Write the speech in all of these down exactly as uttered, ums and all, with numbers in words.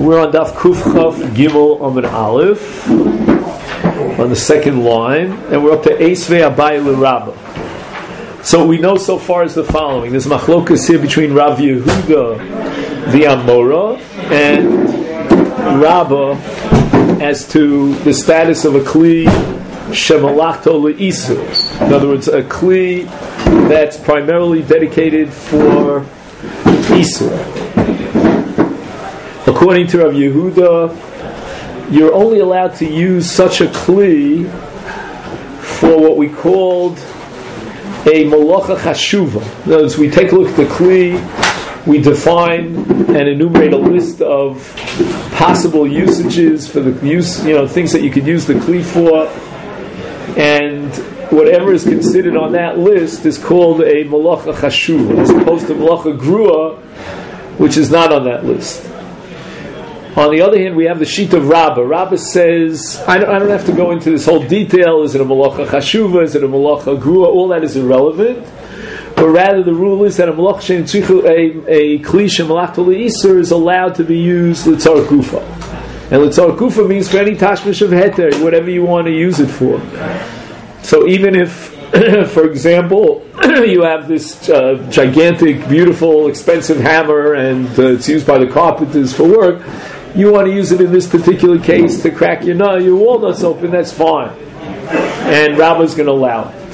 We're on Daf Kuf Chaf Gimel Amud Aleph on the second line, and we're up to Eisvei Abaye l'Rabba. So we know so far is the following: there's machlokas here between Rav Yehuda the Amora and Rabba as to the status of a kli shemalachto le'isur. In other words, a kli that's primarily dedicated for isur. According to Rav Yehuda, you're only allowed to use such a kli for what we called a malacha chashuva. In other words, we take a look at the kli, we define and enumerate a list of possible usages for the use, you know, things that you could use the kli for, and whatever is considered on that list is called a malacha chashuva, as opposed to malacha grua, which is not on that list. On the other hand, we have the sheet of Rabbah. Rabbah says, I don't, I don't have to go into this whole detail. Is it a malacha chashuva? Is it a malacha grua? All that is irrelevant. But rather, the rule is that a malacha shein tzrichu, a a kli shemalachto le'isur is allowed to be used l'tzar kufa. And l'tzar kufa means for any tashmish of heter, whatever you want to use it for. So even if, for example, you have this uh, gigantic, beautiful, expensive hammer, and uh, it's used by the carpenters for work, you want to use it in this particular case to crack your nut, your walnuts open, that's fine. And Rabbah's going to allow it.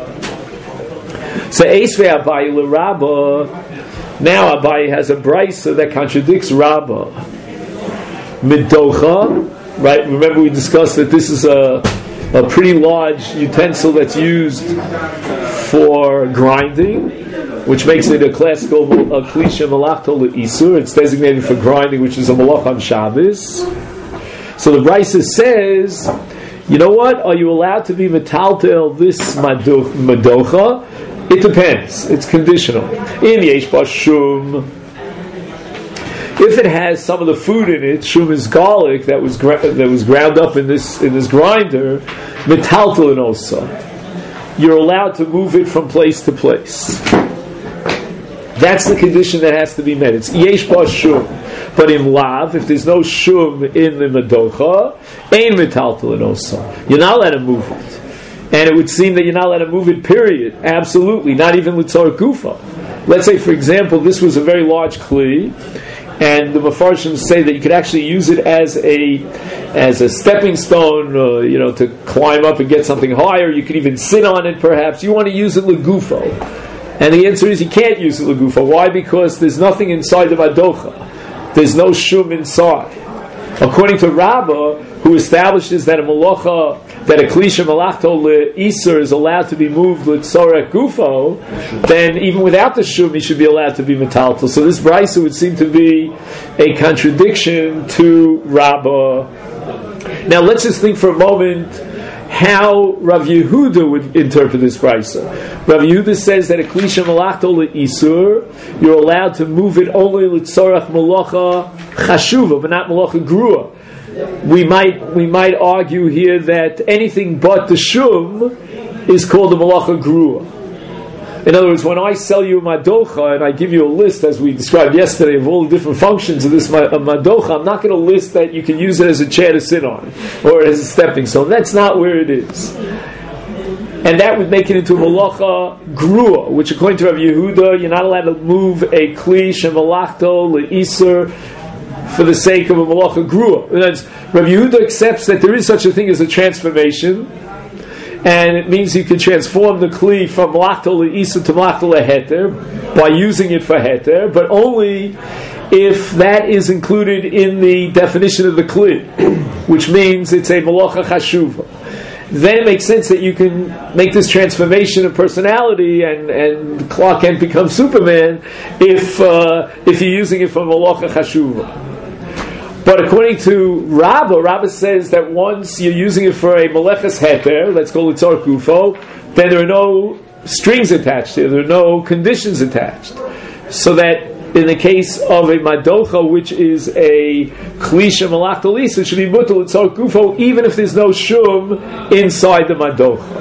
So Eisvei Abaye l'Rabba, now Abaye has a brisa that contradicts Rabbah. Midocha, right? Remember we discussed that this is a, a pretty large utensil that's used for grinding, which makes it a classical a kli shemalachto le'isur. It's designated for grinding, which is a malach on Shabbos. So the brisa says, you know what? Are you allowed to be metaltel this madocha? It depends. It's conditional. In yesh ba shum, if it has some of the food in it, shum is garlic that was gra- that was ground up in this in this grinder, metaltel and also, you're allowed to move it from place to place. That's the condition that has to be met. It's yesh ba shum. But in lav, if there's no shum in the madocha, ein metaltel and also, you're not allowed to move it. And it would seem that you're not allowed to move it, period. Absolutely. Not even l'tzar kufa. Let's say, for example, this was a very large kli, and the Mefarshim say that you could actually use it as a as a stepping stone, uh, you know, to climb up and get something higher. You could even sit on it, perhaps. You want to use it legufo. And the answer is you can't use it legufo. Why? Because there's nothing inside the madocha. There's no shum inside. According to Rabbah, who establishes that a malacha, that a kli shemalachto le'isur is allowed to be moved l'tzorek gufo, then even without the shum, he should be allowed to be metaltal. So this brisa would seem to be a contradiction to Rabbah. Now let's just think for a moment how Rav Yehuda would interpret this brisa. Rav Yehuda says that a kli shemalachto le'isur, you're allowed to move it only l'tzorech malacha chashuva, but not malacha grua. We might we might argue here that anything but the shum is called a malacha grua. In other words, when I sell you a madocha and I give you a list, as we described yesterday, of all the different functions of this madocha, I'm not going to list that you can use it as a chair to sit on or as a stepping stone. That's not where it is. And that would make it into a malacha grua, which according to Rav Yehuda, you're not allowed to move a kli shemalachto le'isur for the sake of a malacha grua. Rav Yehuda accepts that there is such a thing as a transformation, and it means you can transform the kli from malachto le'isur to malachto le'heter by using it for heter, but only if that is included in the definition of the kli, which means it's a malacha chashuva. Then it makes sense that you can make this transformation of personality, and, and Clark Kent becomes Superman if uh, if you're using it for malacha chashuva. But according to Rabbah, Rabbah says that once you're using it for a maleches heter, let's call it tzar kufo, then there are no strings attached here, there are no conditions attached. So that in the case of a madocha, which is a kli shemalachto le'isur, it should be mutal tzar kufo, even if there's no shum inside the madocha.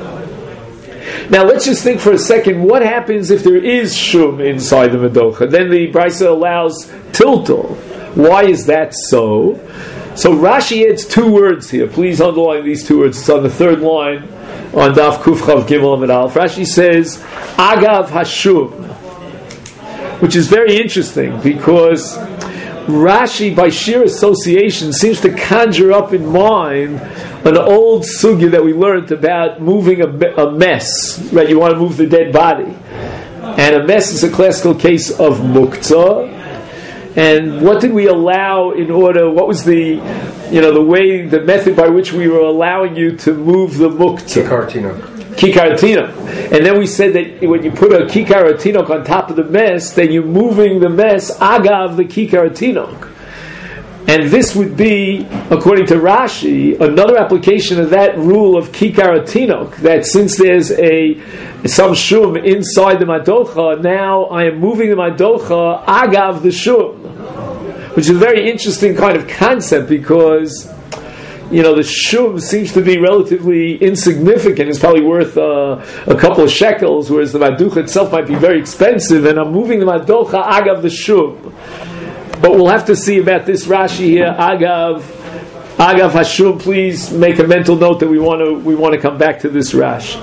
Now let's just think for a second, what happens if there is shum inside the madocha? Then the brisa allows tiltal. Why is that so? So Rashi adds two words here. Please underline these two words. It's on the third line on Daf Kuf Chav Gimel Amud Aleph. Rashi says, Agav Hashum, which is very interesting because Rashi, by sheer association, seems to conjure up in mind an old sugya that we learned about moving a, a mess. Right? You want to move the dead body. And a mess is a classical case of muktzah. And what did we allow in order, what was the, you know, the way, the method by which we were allowing you to move the muktzah? Kikar tinok. Kikar tinok. And then we said that when you put a kikar tinok on top of the mess, then you're moving the mess agav the kikar tinok. And this would be, according to Rashi, another application of that rule of kikar tinok, that since there's a some shum inside the madocha, now I am moving the madocha agav the shum, which is a very interesting kind of concept because, you know, the shum seems to be relatively insignificant. It's probably worth uh, a couple of shekels, whereas the maducha itself might be very expensive, and I'm moving the madocha agav the shum. But we'll have to see about this Rashi here. Agav, Agav Hashum. Please make a mental note that we want to we want to come back to this Rashi.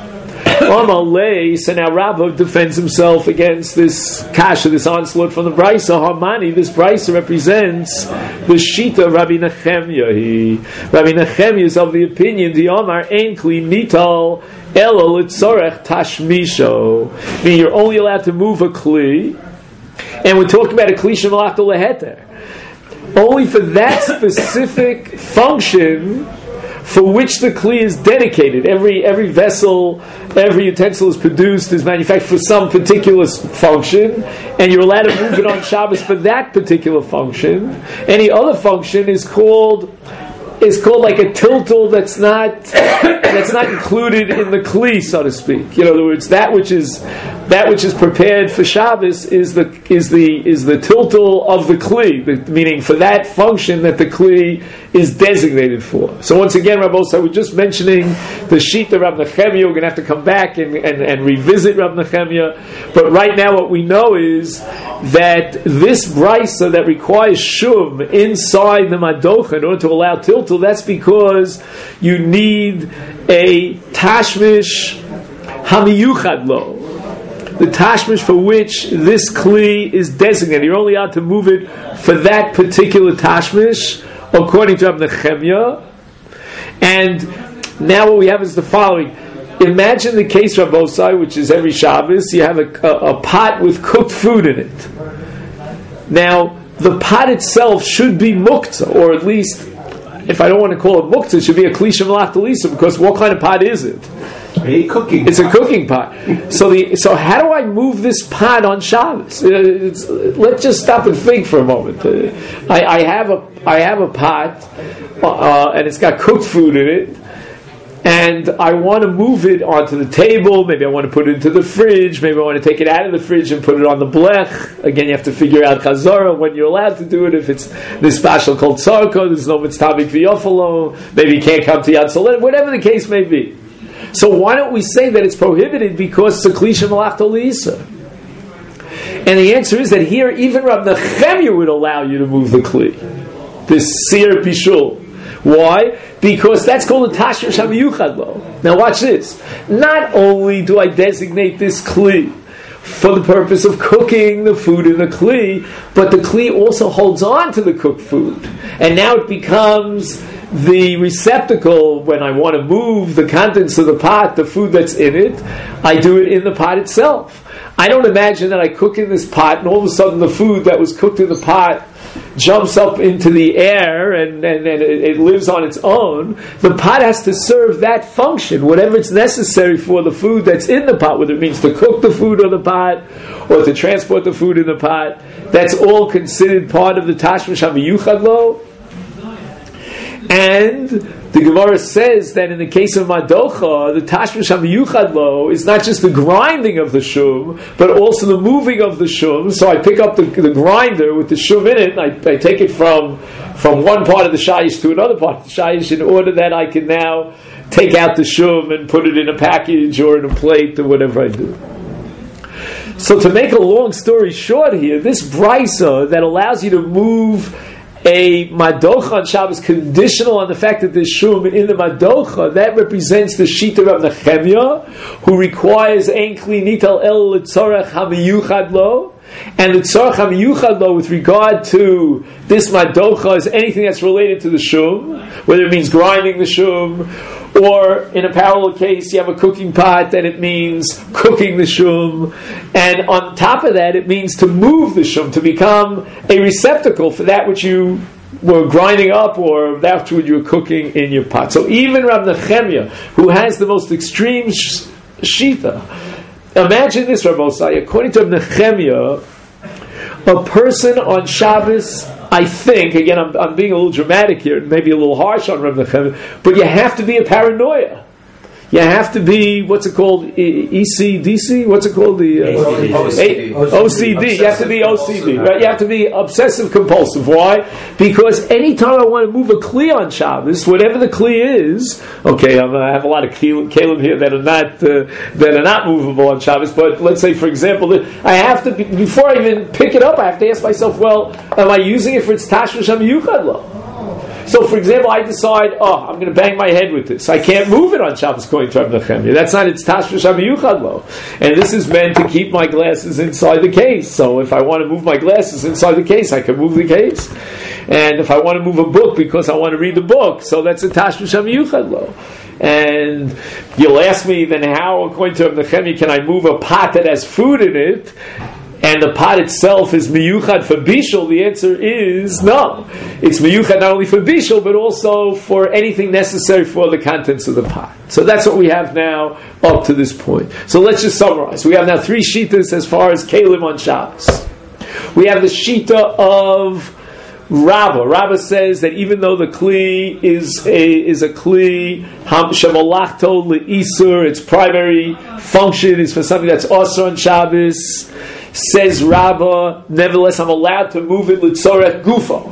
Amalei. So now Rabba defends himself against this kasha, this onslaught from the Brisa. Hamani. This Brisa represents the Shita Rabbi Nechemya. He, Rabbi Nechemya is of the opinion the Omar Ein Kli Nital Elo Litzorech Tashmisho. Meaning you're only allowed to move a kli. And we're talking about a kli shemalachta leheter, only for that specific function for which the kli is dedicated. Every every vessel, every utensil is produced, is manufactured for some particular function, and you're allowed to move it on Shabbos for that particular function. Any other function is called is called like a tiltul that's not that's not included in the kli, so to speak. In other words, that which is that which is prepared for Shabbos is the is the is the tiltul of the kli, the, meaning for that function that the kli is designated for. So once again, Rabbi Osai, we're just mentioning the sheet of Rabbi Nechemya. We're going to have to come back and, and, and revisit Rabbi Nechemya. But right now, what we know is that this brisa that requires shum inside the madocha in order to allow tiltul, that's because you need a tashmish hamiyuchad lo, the tashmish for which this kli is designated. You're only allowed to move it for that particular tashmish, according to Rabbi Nechemya. And now what we have is the following. Imagine the case, Rabbi Osai, which is every Shabbos, you have a, a, a pot with cooked food in it. Now, the pot itself should be muktzah, or at least, if I don't want to call it muktzah, it should be a kli shemalachta lisa, because what kind of pot is it? A cooking It's pot. a cooking pot. So the so how do I move this pot on Shabbos? Uh, it's, let's just stop and think for a moment. Uh, I, I have a I have a pot, uh, and it's got cooked food in it, and I want to move it onto the table. Maybe I want to put it into the fridge. Maybe I want to take it out of the fridge and put it on the blech. Again, you have to figure out chazara when you're allowed to do it. If it's this special called tzarko, there's no mitztabik v'yofalo. Maybe you can't come to Yad Solet. Whatever the case may be. So why don't we say that it's prohibited because it's a kli shemalachta lisa? And the answer is that here even Rabbi Nechemya would allow you to move the kli, this seir bishul. Why? Because that's called a tashmish hamiyuchad lo. Now watch this. Not only do I designate this kli for the purpose of cooking the food in the kli, but the kli also holds on to the cooked food, and now it becomes the receptacle when I want to move the contents of the pot, the food that's in it. I do it in the pot itself. I don't imagine that I cook in this pot and all of a sudden the food that was cooked in the pot jumps up into the air and, and, and it, it lives on its own. The pot has to serve that function, whatever it's necessary for the food that's in the pot, whether it means to cook the food or the pot or to transport the food in the pot. That's all considered part of the tashmish hamiyuchad lo. And the Gemara says that in the case of madocha, the tashmish hamiyuchad lo is not just the grinding of the shum, but also the moving of the shum. So I pick up the, the grinder with the shum in it, and I, I take it from from one part of the shayish to another part of the shayish in order that I can now take out the shum and put it in a package or in a plate or whatever I do. So to make a long story short here, this brisa that allows you to move a madocha on Shabbos conditional on the fact that there's shum in the madocha, that represents the shita of Nechemia, who requires ein kli nital el l'tzorech hamiyuchad lo, and the tzorech hamiyuchad lo with regard to this madocha is anything that's related to the shum, whether it means grinding the shum, or in a parallel case, you have a cooking pot, and it means cooking the shum. And on top of that, it means to move the shum, to become a receptacle for that which you were grinding up or that which you were cooking in your pot. So even Rav Nechemia, who has the most extreme sh- shita, imagine this, Rav Osai, according to Rav Nechemia, a person on Shabbos, I think, again, I'm, I'm being a little dramatic here, maybe a little harsh on Rav Nechemia, but you have to be a paranoia. You have to be, what's it called, E C D C? What's it called? The uh, O C D. O C D. You have to be O C D, right? You have to be obsessive compulsive. Why? Because anytime I want to move a kli on Shabbos, whatever the kli is, okay, I'm, I have a lot of kalim here that are not uh, that are not movable on Shabbos. But let's say, for example, I have to before I even pick it up, I have to ask myself, well, am I using it for its tashmish hamiyuchad lo? So, for example, I decide, oh, I'm going to bang my head with this. I can't move it on Shabbos according to Rav Nechemia. That's not its tashmish hamiyuchad lo. And this is meant to keep my glasses inside the case. So if I want to move my glasses inside the case, I can move the case. And if I want to move a book because I want to read the book, so that's a tashmish hamiyuchad lo. And you'll ask me, then how, according to Rav Nechemia, can I move a pot that has food in it? And the pot itself is miyuchad for bishul? The answer is no. It's miyuchad not only for bishul, but also for anything necessary for the contents of the pot. So that's what we have now up to this point. So let's just summarize. We have now three shitas as far as kalim on Shabbos. We have the shita of Rabbah. Rabbah says that even though the kli is a is a kli shemalachto leisur, its primary function is for something that's also on Shabbos. Says Rabbah, nevertheless, I'm allowed to move it l'tzorech gufo.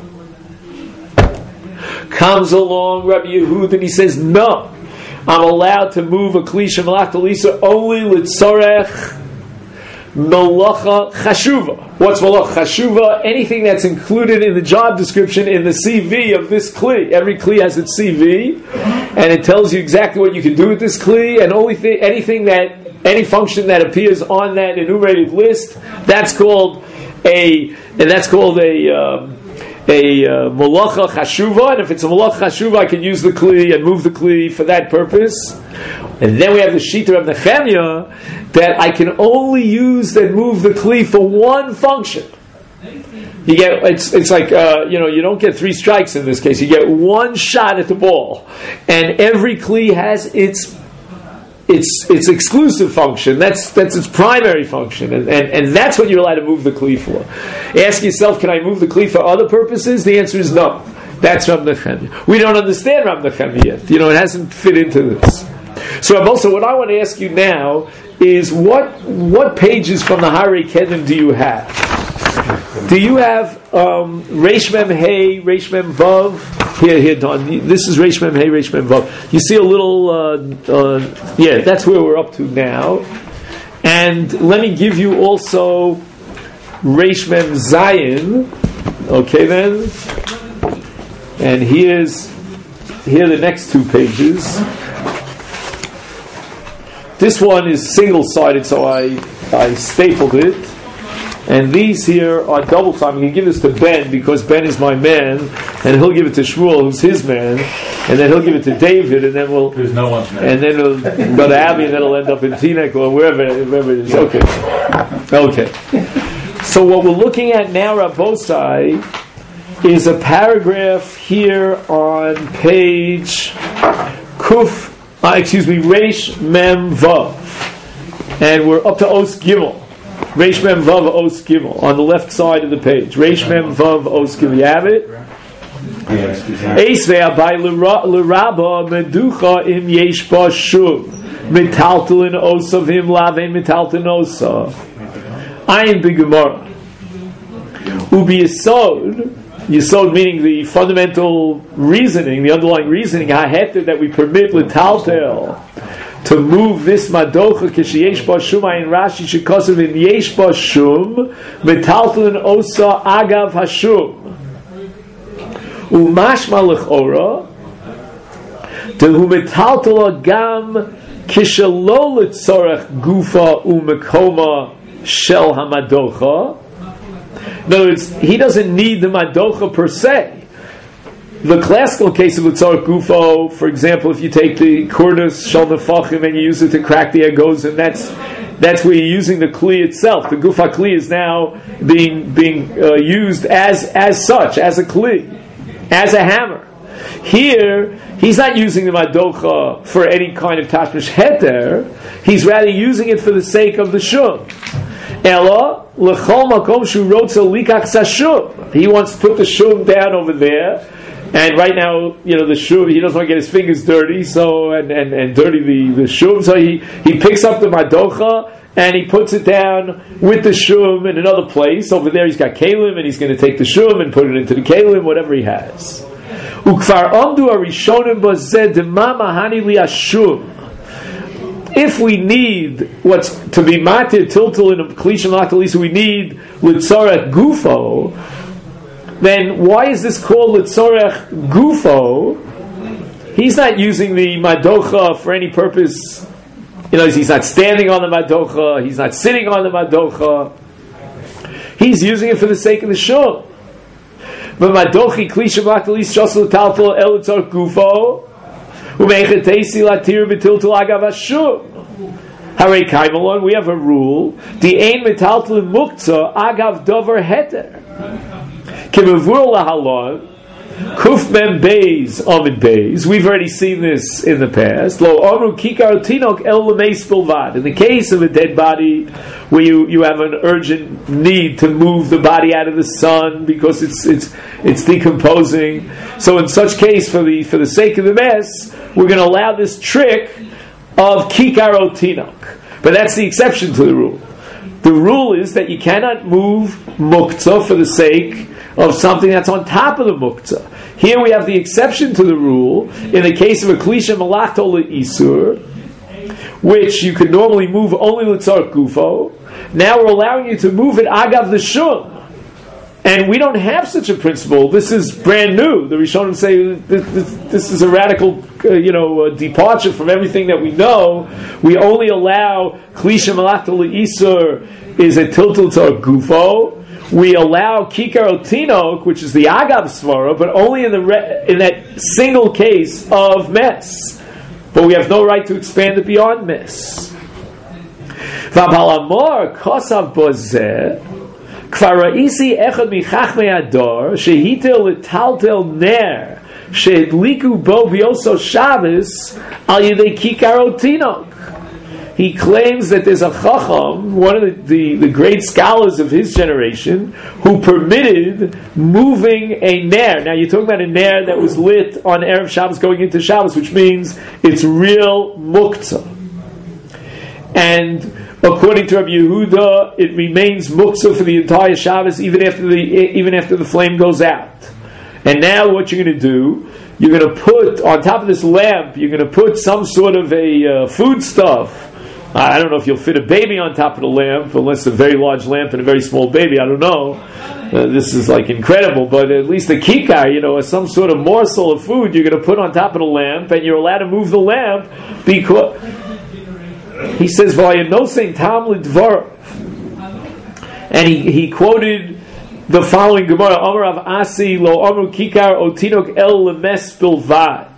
Comes along Rabbi Yehud and he says, no, I'm allowed to move a kli shemalachto leisur only l'tzorech Melacha Chashuva. What's Melacha Chashuva? Anything that's included in the job description in the C V of this Kli. Every Kli has its C V, and it tells you exactly what you can do with this Kli, and only th- anything that, any function that appears on that enumerated list, that's called a, and that's called a, um, a uh, Melacha Chashuva, and if it's a Melacha Chashuva, I can use the Kli and move the Kli for that purpose. And then we have the shita of Nechemia that I can only use and move the kli for one function. You get it's it's like uh, you know you don't get three strikes in this case. You get one shot at the ball, and every kli has its its its exclusive function. That's that's its primary function, and, and and that's what you're allowed to move the kli for. Ask yourself, can I move the kli for other purposes? The answer is no. That's Rav Nechemia. We don't understand Rav Nechemia yet. You know, it hasn't fit into this. So, also, what I want to ask you now is what what pages from the Harei Kedem do you have? Do you have um, Reish Mem Hey, Reish Mem Vav? Here, here, Don. This is Reish Mem Hey, Reish Mem Vav. You see a little, uh, uh, yeah, that's where we're up to now. And let me give you also Reish Mem Zayin. Okay, then. And here's here are the next two pages. This one is single-sided, so I I stapled it. And these here are double-sided. I'm going to give this to Ben, because Ben is my man, and he'll give it to Shmuel, who's his man, and then he'll give it to David, and then we'll... There's no one's man. And then it'll go to Abby, and then it'll end up in Teaneck, or wherever, wherever it is. Okay. Okay. So what we're looking at now, Rabbosai, is a paragraph here on page Kuf... Uh, excuse me, Reish Mem Vav, and we're up to Os Gimel. Reish Mem Vav Os Gimel on the left side of the page. Reish Mem Vav Os Gimel. You have it? Eisvei Abai l'Rabba Meducha Im Yesh Ba Shuv Metaltelin Osavim Lave Metaltelin Osav Ayin B'Gemara Ubi Yisod. Yisod meaning the fundamental reasoning, the underlying reasoning, haheter, that we permit l'taltel to move this madocha kisheyesh ba shum ayin Rashi shekasav in yesh ba shum metaltelin osa agav hashum. Umashma l'chora dehu metaltala gam kishelo l'tzorech gufa umekoma shel hamadocha. In other words, he doesn't need the madocha per se. The classical case of l'tzorech gufo, for example, if you take the kurnus shel nefachim and you use it to crack the agos, and that's that's where you're using the kli itself. The gufa kli is now being being uh, used as as such, as a kli, as a hammer. Here, he's not using the madocha for any kind of tashmish heter. He's rather using it for the sake of the shum. Ella l'chol makom shu rotza likach sashum. He wants to put the shum down over there. And right now, you know, the shum, he doesn't want to get his fingers dirty, so and, and, and dirty the, the shum, so he, he picks up the madocha and he puts it down with the shum in another place. Over there he's got kalim, and he's going to take the shum and put it into the kalim, whatever he has. Ukvar amdu arishonim bazeh dema mahani li ashum. If we need what's to be matir tiltul in a klishim lachtalis, we need l'tzorech gufo. Then why is this called l'tzorech gufo? He's not using the madocha for any purpose. You know, he's not standing on the madocha. He's not sitting on the madocha. He's using it for the sake of the shul. But madochi klishim lachtalis shosel taltal el l'tzorech gufo. We have a rule. The ain metaltal muktzah agav dover heter. Kemavur lahalon kuf mem beis amid beis. We've already seen this in the past. Lo amru kikar tinok el lemeis bilvad. In the case of a dead body, where you, you have an urgent need to move the body out of the sun because it's it's it's decomposing. So in such case, for the for the sake of the mess, we're going to allow this trick of kikar tinok. But that's the exception to the rule. The rule is that you cannot move muktzah for the sake of something that's on top of the muktzah. Here we have the exception to the rule in the case of a klisha malachto le'isur, which you could normally move only l'tzorech gufo. Now we're allowing you to move it agav the shum. And we don't have such a principle. This is brand new. The Rishonim say this, this, this is a radical, uh, you know, uh, departure from everything that we know. We only allow klisha malachto le'isur is a tiltul tzorech gufo. We allow kikar otinok, which is the agav svara, but only in the re- in that single case of mess. But we have no right to expand it beyond mess. V'abalamor kosav bozeh kvar ra'isi echad michachmei ador shehitel letaltel ner shehidliku bo v'yoso Shabbos al yidei kikar otinok. He claims that there's a chacham, one of the, the, the great scholars of his generation, who permitted moving a ner. Now you're talking about a ner that was lit on Erev Shabbos going into Shabbos, which means it's real muktzah. And according to Rabbi Yehuda, it remains muktzah for the entire Shabbos, even after the even after the flame goes out. And now what you're going to do, you're going to put on top of this lamp, you're going to put some sort of a uh, food stuff. I don't know if you'll fit a baby on top of the lamp, unless a very large lamp and a very small baby. I don't know. Uh, this is like incredible, but at least the kikar, you know, is some sort of morsel of food you're going to put on top of the lamp, and you're allowed to move the lamp because he says, "Vayanosing tam lidvar," and he he quoted the following Gemara: "Amar Rav Asi lo amru kikar otinok el lemes bilvad."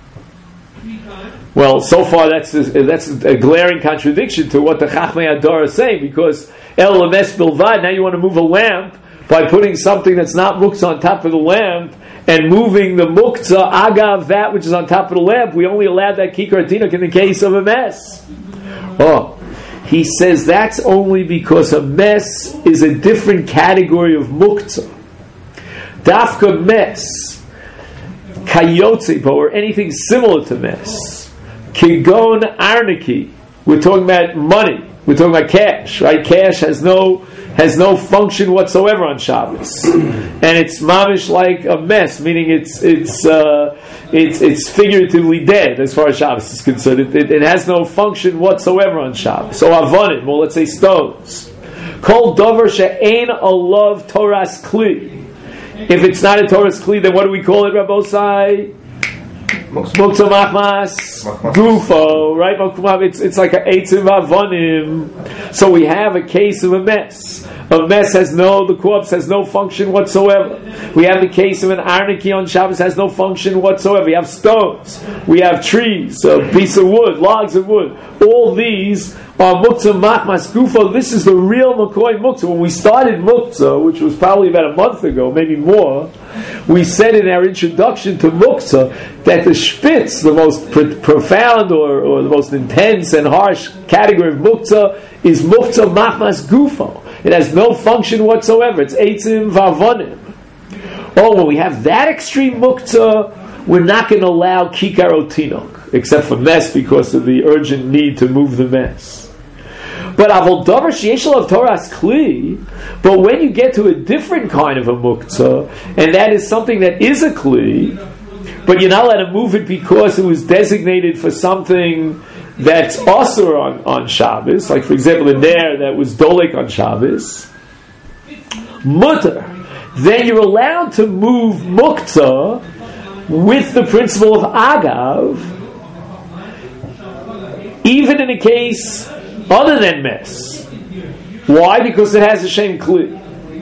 Well, so far that's a, that's a glaring contradiction to what the Chachmei Adar is saying, because El Lemes Bilvad, now you want to move a lamp by putting something that's not muktzah on top of the lamp and moving the muktzah agav that which is on top of the lamp. We only allowed that kikar tinok in the case of a mess. Oh, he says that's only because a mess is a different category of muktzah. Dafka mess, kayotzepo, or anything similar to mess. Kigon arniki. We're talking about money. We're talking about cash, right? Cash has no has no function whatsoever on Shabbos, and it's mamish like a mess, meaning it's it's uh, it's it's figuratively dead as far as Shabbos is concerned. It, it, it has no function whatsoever on Shabbos. So avonim, well, let's say stones. Kol dover she'ein alav toras kli. If it's not a Torah's Kli, then what do we call it, Rabbosai? Muktzah Machmas Gufo, right? It's, it's like an Eitzim Avonim. So we have a case of a mess. A mess has no, the corpse has no function whatsoever. We have the case of an Arniki on Shabbos, has no function whatsoever. We have stones, we have trees, a piece of wood, logs of wood. All these are Muktzah Machmas Gufo. This is the real McCoy Muktzah. When we started Muktzah, which was probably about a month ago, maybe more, we said in our introduction to Muktzah that the Spitz, the most pr- profound or, or the most intense and harsh category of Muktzah, is Muktzah Machmas Gufo. It has no function whatsoever. It's Eitzim Vavonim. Oh, when we have that extreme Muktzah, we're not going to allow Kikar Otinok, except for mess because of the urgent need to move the mess. But Avol Davar Sheyesh Alav Torah's Kli, but when you get to a different kind of a Muktzah, and that is something that is a Kli, but you're not allowed to move it because it was designated for something that's Asur on, on Shabbos, like for example the Ner that was Dolek on Shabbos, Mutter, then you're allowed to move Muktzah with the principle of Agav, even in a case other than mess. Why? Because it has a Shem Kli.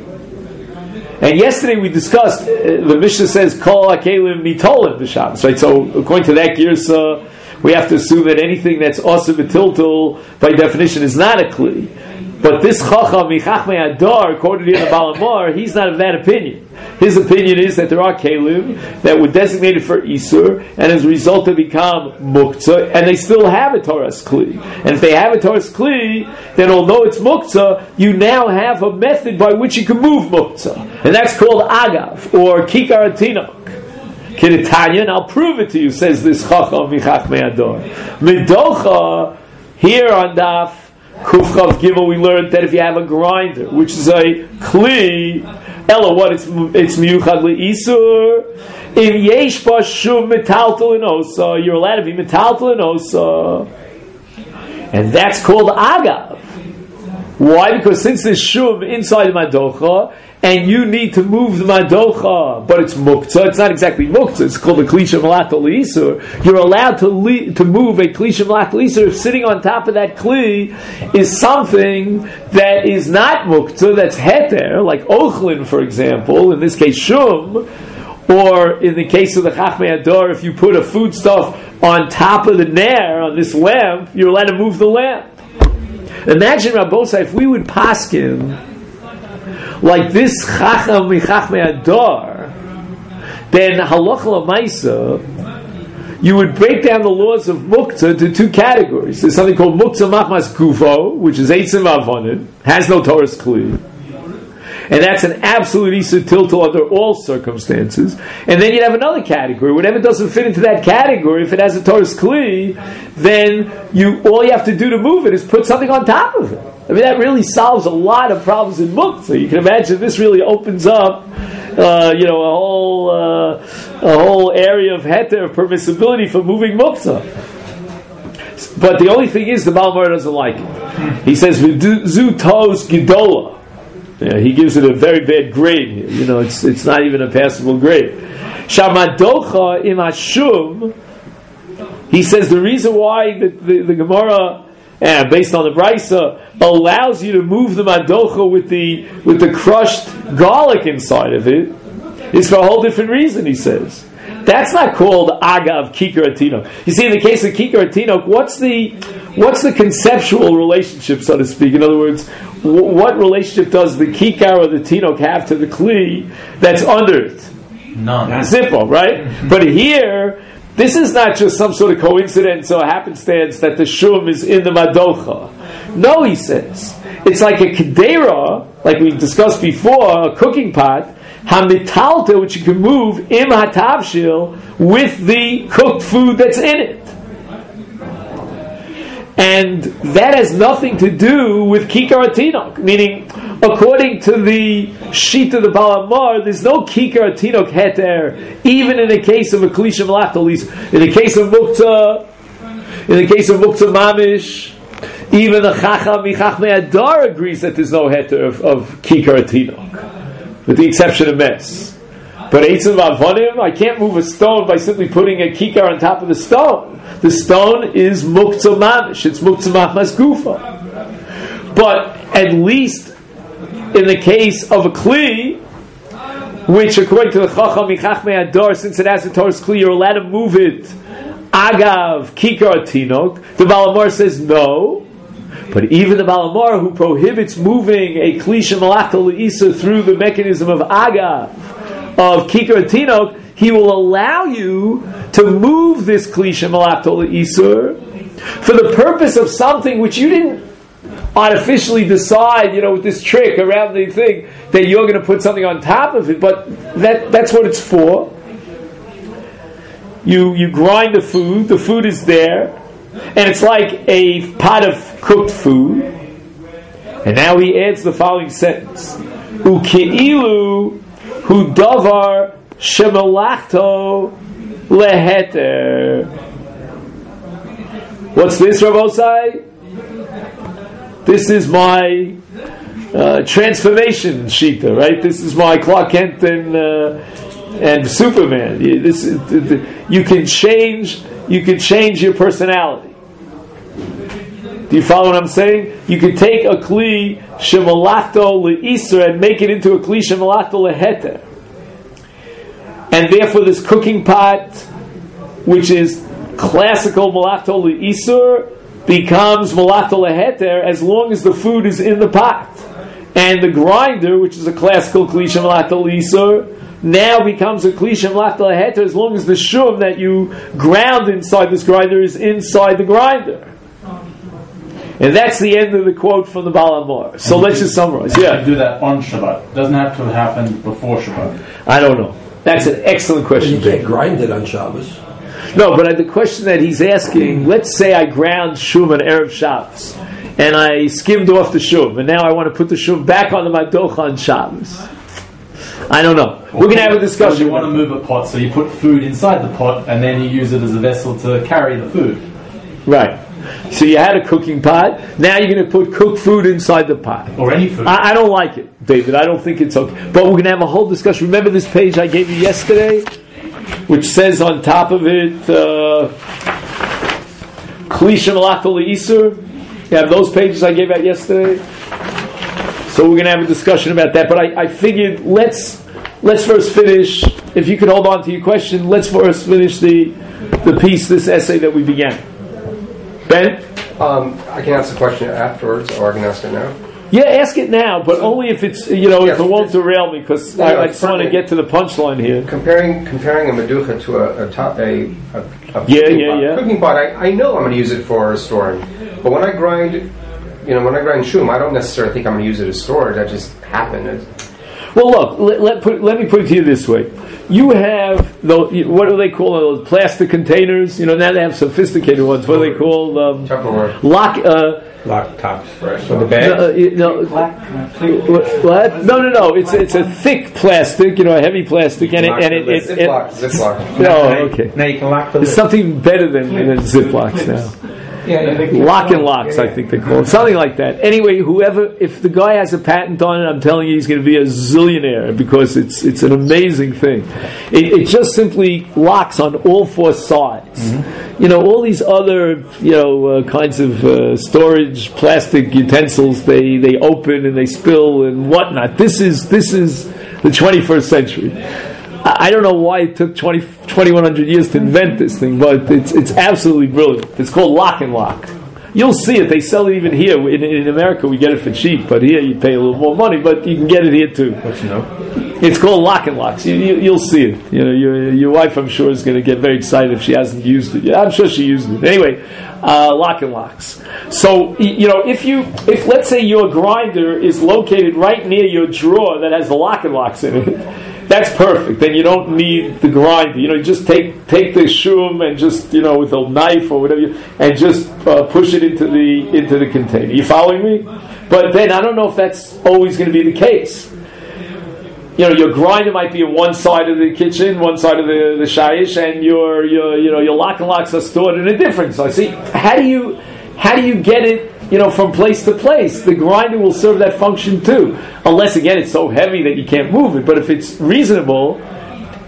And yesterday we discussed, uh, the Mishnah says, Kol HaKelim Mitolim B'Shabbos, right? So according to that Girsa, we have to assume that anything that's also B'Tiltil, by definition, is not a Kli. But this Chacham Michachmei Adar, according to the Balamar, he's not of that opinion. His opinion is that there are Kelim that were designated for Isur, and as a result they become Muktzah, and they still have a Torah's Kli. And if they have a Torah's Kli, then although it's Muktzah, you now have a method by which you can move Muktzah. And that's called Agav, or Kikar Atinok. Kiritanya, and I'll prove it to you, says this Chacham Michachmei Adar. Midocha, here on Daf Kufchav Gimel, we learned that if you have a grinder, which is a Kli, Ella, what? It's it's miyuchad leisur. In yesh ba shum metaltel in osa, you're allowed to be metaltel in osa, and that's called agav. Why? Because since there's shum inside the madocha, and you need to move the madocha, but it's muktzah. It's not exactly muktzah. It's called a klisha malat leisur. You're allowed to le- to move a klisha malat leisur if sitting on top of that kli is something that is not muktzah, that's heter, like ochlin, for example. In this case, shum, or in the case of the chachmei ador, if you put a foodstuff on top of the ner on this lamp, you're allowed to move the lamp. Imagine, Rabbosai, if we would paskin like this Chacham Michachmei Adar, then Halacha L'Maisa, you would break down the laws of Muktzah to two categories. There's something called Muktzah Machmas Gufo, which is Eitzim Avonim, has no Torah's Kli, and that's an absolute Isur Tiltal under all circumstances. And then you'd have another category. Whatever doesn't fit into that category, if it has a Torah's Kli, then you all you have to do to move it is put something on top of it. I mean, that really solves a lot of problems in Muktzah. You can imagine this really opens up, uh, you know, a whole uh, a whole area of heter, of permissibility for moving Muktzah. But the only thing is, the Balmor doesn't like it. He says, "Zu tos gedola." Yeah, he gives it a very bad grade here. You know, it's it's not even a passable grade. Shamadocha im hashum. He says the reason why the the, the Gemara, and based on the Brisa, allows you to move the madocha with the with the crushed garlic inside of it is for a whole different reason. He says that's not called agav kikar atinok. You see, in the case of kikar atinok, what's the what's the conceptual relationship, so to speak? In other words, w- what relationship does the kikar or the tinok have to the kli that's under it? None. Simple, right? But here, this is not just some sort of coincidence or happenstance that the shum is in the madocha. No, he says. It's like a kedera, like we discussed before, a cooking pot, hamitalta, which you can move im hatavshil with the cooked food that's in it. And that has nothing to do with kikar atinok, meaning, according to the sheet of the Balamar, there's no kikar atinok heter, even in the case of a klisha malachtalis, in the case of muktzah, in the case of muktzah mamish, even the chacham michachmei adar agrees that there's no heter of, of kikar atinok, with the exception of mess. But Eitzav Avonim, I can't move a stone by simply putting a kikar on top of the stone. The stone is muktzah mamish. It's muktzah machmas gufa. But at least in the case of a kli, which according to the Chacham Michachmei Ador, since it has the Torah's kli, you're allowed to move it agav kikar tinok. The Baal HaMaor says no. But even the Baal HaMaor, who prohibits moving a kli shemalachta l'isa through the mechanism of agav, of kikar tinok, he will allow you to move this kli shemalachta l'isa for the purpose of something which you didn't artificially decide, you know, with this trick around the thing, that you're going to put something on top of it, but that that's what it's for. You you grind the food, the food is there, and it's like a pot of cooked food. And now he adds the following sentence: Uki'ilu hu davar shemalachto leheter. What's this, Rav Osai? This is my uh, transformation shita, right? This is my Clark Kent and uh, and Superman. This is, you can change. You can change your personality. Do you follow what I'm saying? You can take a kli shemalachto leisra and make it into a kli shemalachto leheter, and therefore this cooking pot, which is classical malachto leisur, becomes malachta leheter as long as the food is in the pot. And the grinder, which is a classical klisha malachta leisur, now becomes a klisha malachta leheter as long as the shum that you ground inside this grinder is inside the grinder. And that's the end of the quote from the Baal HaMaor. So and let's just summarize. Yeah, do that on Shabbat. It doesn't have to happen before Shabbat. I don't know. That's an excellent question. But you can't grind it on Shabbos. No, but the question that he's asking, let's say I ground shum on Erev Shabbos, and I skimmed off the shum, and now I want to put the shum back on the madocha on Shabbos. I don't know. We're going to have a discussion. You want to move a pot, so you put food inside the pot, and then you use it as a vessel to carry the food. Right. So you had a cooking pot, now you're going to put cooked food inside the pot. Or any food. I, I don't like it, David. I don't think it's okay. But we're going to have a whole discussion. Remember this page I gave you yesterday? Which says on top of it, Kli shemalachta leisur. You have those pages I gave out yesterday. So we're going to have a discussion about that. But I, I figured let's let's first finish. If you could hold on to your question, let's first finish the the piece, this essay that we began. Ben, um, I can ask the question afterwards, or I can ask it now. Yeah, ask it now, but so, only if it's, you know, yes, if it won't derail me, because I, I just want to get to the punchline here. Comparing comparing a meducha to a a, top, a, a, a yeah, cooking yeah, pot. yeah. Cooking pot, I, I know I'm going to use it for storing, but when I grind, you know, when I grind shum, I don't necessarily think I'm going to use it as storage. That just happened. Well, look, let, let, put, let me put it to you this way. You have, those, what do they call those plastic containers? You know, now they have sophisticated ones. What are they called? Um, Tupperware. Lock, uh, Lock tops fresh. For the bag? No, no, what? No, no, no. It's it's a thick plastic, you know, a heavy plastic, and it and it. it, it Ziploc. Ziploc. No, okay. Now you can lock the. There's something better than, than Ziplocs now. Yeah, yeah. Lock and locks, yeah, yeah. I think they call it. Something like that. Anyway, whoever, if the guy has a patent on it, I'm telling you, he's going to be a zillionaire because it's it's an amazing thing. It, it just simply locks on all four sides. Mm-hmm. You know, all these other, you know, uh, kinds of uh, storage plastic utensils, they, they open and they spill and whatnot. This is this is the twenty-first century. I don't know why it took twenty, twenty-one hundred years to invent this thing, but it's it's absolutely brilliant. It's called Lock and Lock. You'll see it. They sell it even here. In, in America, we get it for cheap, but here you pay a little more money, but you can get it here too. What you know? It's called Lock and Locks. You, you, you'll see it. You know, your your wife, I'm sure, is going to get very excited if she hasn't used it yet. I'm sure she used it. Anyway, uh, Lock and Locks. So, you know, if you, if let's say your grinder is located right near your drawer that has the Lock and Locks in it, that's perfect. Then you don't need the grinder. You know, you just take take the shum and just, you know, with a knife or whatever, and just uh, push it into the into the container. You following me? But then I don't know if that's always going to be the case. You know, your grinder might be on one side of the kitchen, one side of the the shayish, and your your you know your lock and locks are stored in a different side. See, how do you how do you get it? You know, from place to place, the grinder will serve that function too. Unless, again, it's so heavy that you can't move it. But if it's reasonable,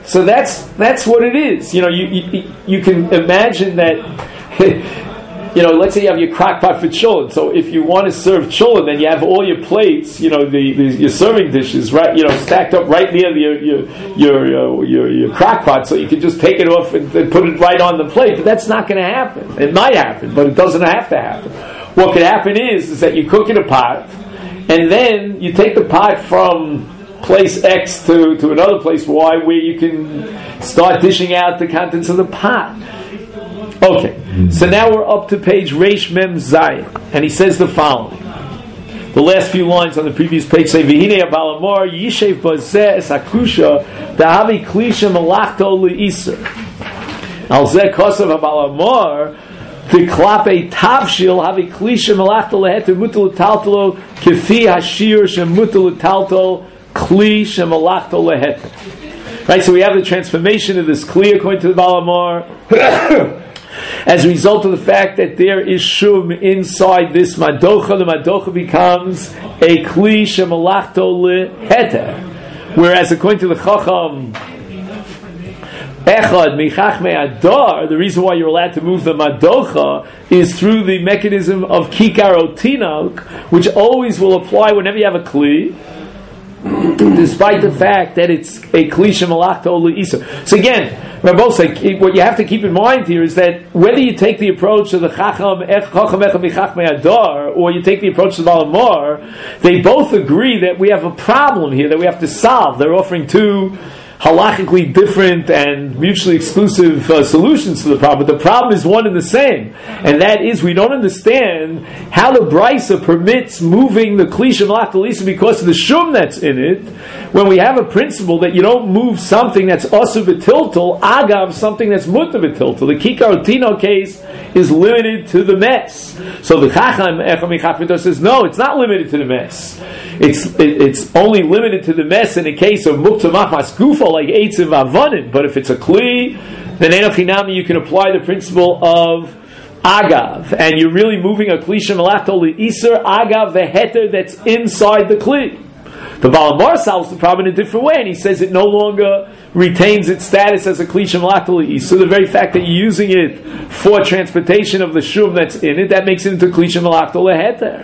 So that's that's what it is. You know, you you, you can imagine that. You know, let's say you have your crock pot for cholent. So if you want to serve cholent, then you have all your plates, you know, the, the your serving dishes, right? You know, stacked up right near the, your your your your, your crock pot, so you can just take it off and, and put it right on the plate. But that's not going to happen. It might happen, but it doesn't have to happen. What could happen is is that you cook in a pot, and then you take the pot from place X to, to another place Y, where you can start dishing out the contents of the pot. Okay, so now we're up to page Reish Mem Zayin, and he says the following. The last few lines on the previous page say, V'hinei abalamor yishev bazeh es hakusha da'havi klisha malachto le'iser. Al zeh kosav abalamor v'klape tavshil havi klisha malachto leheter mutal l'taltalo kefi hashir shem mutal l'taltalo kli shem malachto leheter. Right, so we have the transformation of this kli according to the Balamor. As a result of the fact that there is shum inside this madocha, the madocha becomes a kli shemalachto leheter. Whereas according to the Chacham Echad Michachmei Adar, the reason why you're allowed to move the madocha is through the mechanism of kikar otinok, which always will apply whenever you have a kli, despite the fact that it's a kli shemalachto le'iser. So again, Rabbi say, what you have to keep in mind here is that whether you take the approach of the Chacham Chacham Echad Michachmei Adar, or you take the approach of the Balamor, they both agree that we have a problem here that we have to solve. They're offering two halachically different and mutually exclusive uh, solutions to the problem, but the problem is one and the same, and that is we don't understand how the Brisa permits moving the Kli Shemalachto Le'iser because of the shum that's in it, when we have a principle that you don't move something that's asu b'tiltal agav something that's mutar b'tiltal. The kikar otino case is limited to the mess. So the Chacham Echad Michachmei Adar says no, it's not limited to the mess. It's it, it's only limited to the mess in a case of mukta machmas gufa, like eitziv avonim. But if it's a kli, then enoch hinami you can apply the principle of agav, and you're really moving a kli shemalachto le'iser agav the heter that's inside the kli. The Balamar solves the problem in a different way, and he says it no longer retains its status as a kli shemalachto le'iser. So the very fact that you're using it for transportation of the shum that's in it, that makes it into kli shemalachto leheter.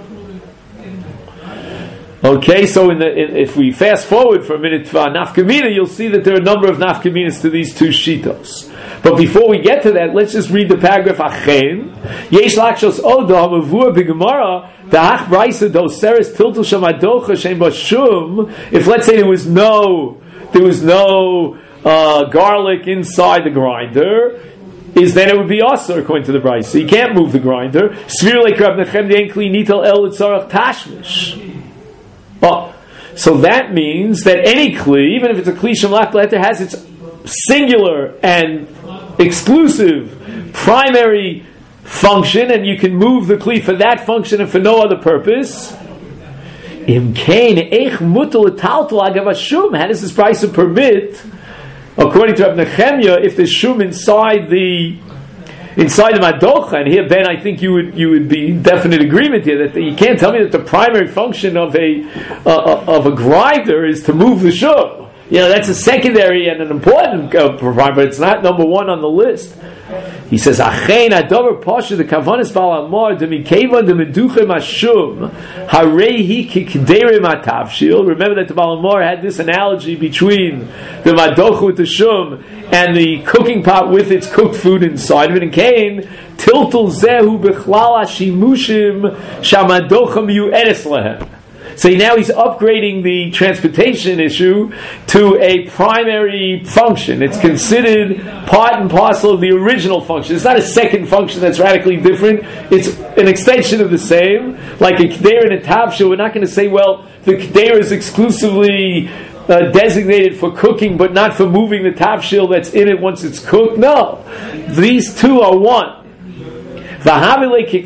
Okay, so in the, in, if we fast forward for a minute for nafkamina, you'll see that there are a number of nafkaminas to these two shitos. But before we get to that, let's just read the paragraph Achen. Yesh lakshos odo mavur b'gemara da'ach brayse doseres tiltul shamadocha shem bashum. If let's say there was no there was no uh, garlic inside the grinder, is then it would be asur according to the Brayse. So you can't move the grinder. Svir like Rab Nechem de'en kli nital el etzarach tashmish. Well, so that means that any kli, even if it's a kli shemalachto leheter, has its singular and exclusive primary function, and you can move the kli for that function and for no other purpose. Im kain eich mutal taltal agav hashum. How does this Brayse permit, according to Rab Nechemya, if there's shum inside the inside the madocha? And here, Ben, I think you would you would be in definite agreement here that the, you can't tell me that the primary function of a uh, of a grinder is to move the shum. You know, that's a secondary and an important uh, provider, but it's not number one on the list. He says, "Achein adover pasha the kavanas balamor the mikeva the meduchem hashum harehi kikderim atavshil." Remember that the balamor had this analogy between the madocha with the shum and the cooking pot with its cooked food inside of it. And Cain tiltul zehu bechlal hashimushim shamadocha miyu'edes lehem. So now he's upgrading the transportation issue to a primary function. It's considered part and parcel of the original function. It's not a second function that's radically different. It's an extension of the same. Like a k'der and a tavshil, we're not going to say, well, the k'der is exclusively uh, designated for cooking, but not for moving the tavshil that's in it once it's cooked. No. These two are one. Which according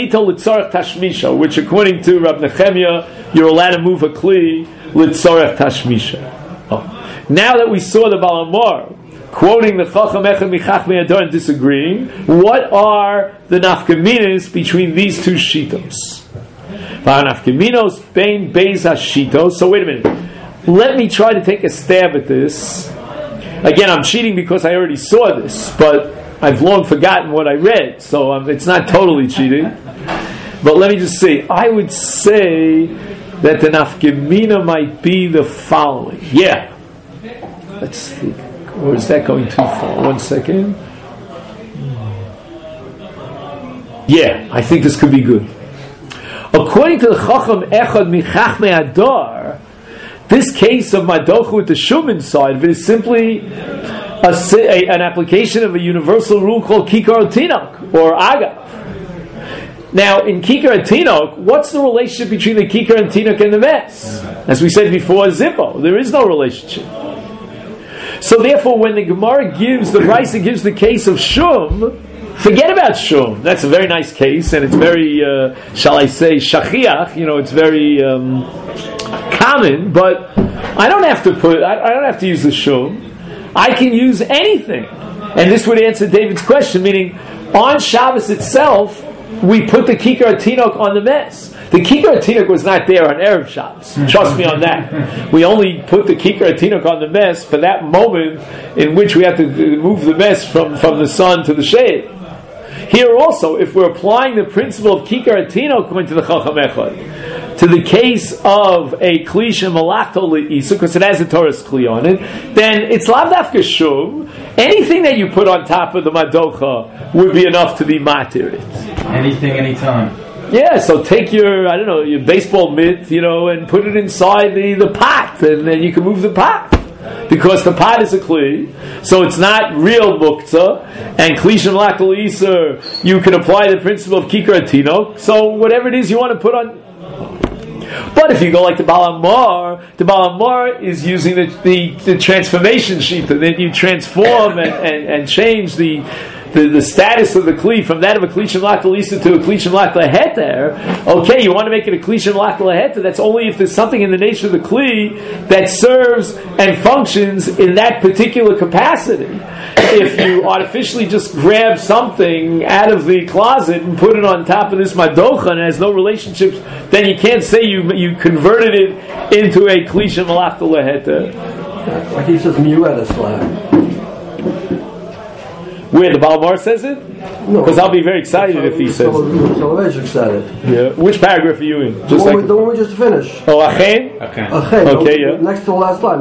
to Rab Nechemya, you're allowed to move a kli litzorech tashmisha. Oh. Now that we saw the Balamor quoting the Chacham Echad Michachmei Adar and disagreeing, what are the nafkaminas between these two shitos? Nafkaminos bein beis hashitos. So wait a minute. Let me try to take a stab at this Again, I'm cheating because I already saw this, but I've long forgotten what I read, so um, it's not totally cheating. But let me just say, I would say that the nafgemina might be the following. Yeah. Let's see. Or is that going too far? One second. Yeah, I think this could be good. According to the Chacham Echad Michachmei Adar, this case of Madocha with the Shum inside of it is simply a, a, an application of a universal rule called Kikar Tinok, or Agav. Now, in Kikar Tinok, what's the relationship between the Kikar and Tinok and the mess? As we said before, Zippo. There is no relationship. So therefore, when the Gemara gives, the Brisa gives the case of Shum, forget about Shum. That's a very nice case, and it's very, uh, shall I say, shachiach. You know, it's very um, common. But I don't have to put. I, I don't have to use the Shum. I can use anything, and this would answer David's question. Meaning, on Shabbos itself, we put the Kikar Tinok on the mess. The Kikar Tinok was not there on Erev Shabbos. Trust me on that. We only put the Kikar Tinok on the mess for that moment in which we have to move the mess from, from the sun to the shade. Here also, if we're applying the principle of Kikar Tinok according to the Chacham Echad to the case of a Kli Shemalachto Le'isa, because it has a Torah's Kli on it, then it's Lav Dafka Shum. Anything that you put on top of the Madocha would be enough to be matir it. Anything, anytime. Yeah, so take your, I don't know, your baseball mitt, you know, and put it inside the, the pot, and then you can move the pot. Because the pot is a kli, so it's not real muktzah, and kli shemalach l'isur, you can apply the principle of kikar tinok, so whatever it is you want to put on. But if you go like the Baal Amar, the Baal Amar is using the, the, the transformation sheet, and then you transform and, and, and change the The, the status of the kli from that of a kli shemalach l'isa to a kli shemalach l'heter. Okay, you want to make it a kli shemalach l'heter. That's only if there's something in the nature of the kli that serves and functions in that particular capacity. If you artificially just grab something out of the closet and put it on top of this madocha and it has no relationship, then you can't say you you converted it into a kli shemalach l'heter. Like he says, miyued eslam. Where the Balmar says it? No, because I'll be very excited if he says it. So excited. Yeah. Which paragraph are you in? Just the, one like we, the one we just finished. Oh, Achen? Okay. Achen. Okay, yeah. Next to the last line.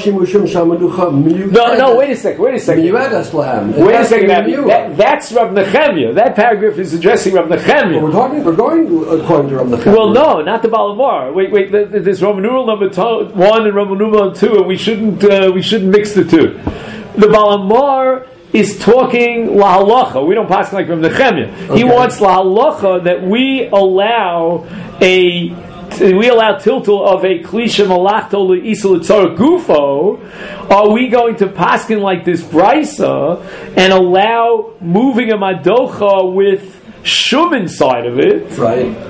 No, no, wait a second, wait a second. Wait a second, that, that's Rav Nechemia. That paragraph is addressing Rav Nechemia. Well, we're talking, we're going according to Rav Nechemia. Well, no, not the Balamar. Wait, wait, there's Roman numeral number two, one and Roman numeral two, and we shouldn't, uh, we shouldn't mix the two. The Balamar is talking lahalacha. We don't pass like from Nechemia. Okay. He wants lahalacha that we allow a we allow tiltul of a kli shemalachto le'isa l'tzarek gufo. Are we going to paskin like this brisa and allow moving a madocha with shum inside of it? Right.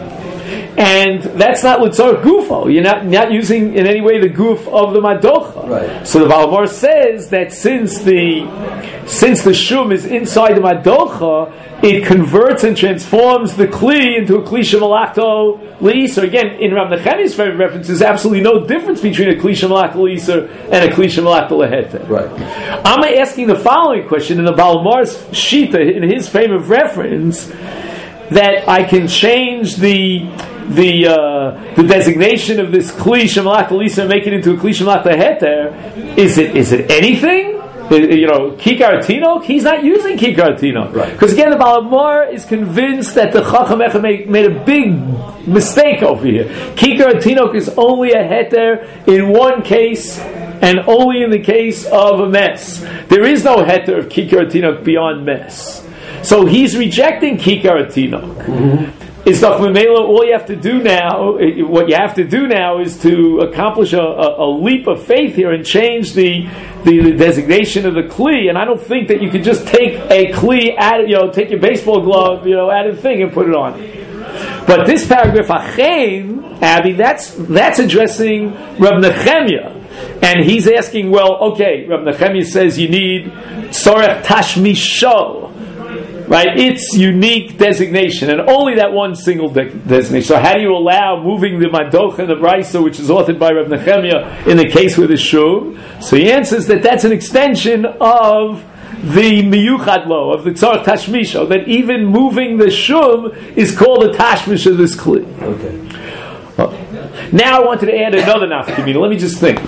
And that's not l'tzarek gufo. You're not not using in any way the goof of the madocha. Right. So the Balamar says that since the since the shum is inside the madocha, it converts and transforms the kli into a kli shemalachto l'isur. Again, in Rav Nechemia's favorite reference, there's absolutely no difference between a kli shemalachto l'isur and a kli shemalachto l'heter. Right. I'm asking the following question in the Balamar's shita, in his frame of reference, that I can change the the uh, the designation of this kli shemalach l'isa and make it into a kli shemalach l'heter. Is it is it anything? You know, kikar tinok. He's not using kikar tinok, right? Because again, the Balamar is convinced that the Chacham Echad made, made a big mistake over here. Kikar tinok is only a heter in one case, and only in the case of a mess. There is no heter of kikar tinok beyond mess. So he's rejecting kikar tinok. Mm-hmm. It's not Mamela. All you have to do now, what you have to do now, is to accomplish a, a, a leap of faith here and change the, the the designation of the kli. And I don't think that you can just take a kli out of, you know, take your baseball glove, you know, out of the thing and put it on. But this paragraph, Achen, Abby, that's that's addressing Rav Nechemia, and he's asking, well, okay, Rav Nechemia says you need sorech tashmisho. right? Its unique designation, and only that one single de- designation. So how do you allow moving the Madocha and the Braisa, which is authored by Rav Nechemia, in the case with the Shum? So he answers that that's an extension of the Miyuchad Lo, of the Tzarech Tashmisha, that even moving the Shum is called a Tashmish of this Kli. Okay. Oh. Now I wanted to add another nafkamina. Let me just think.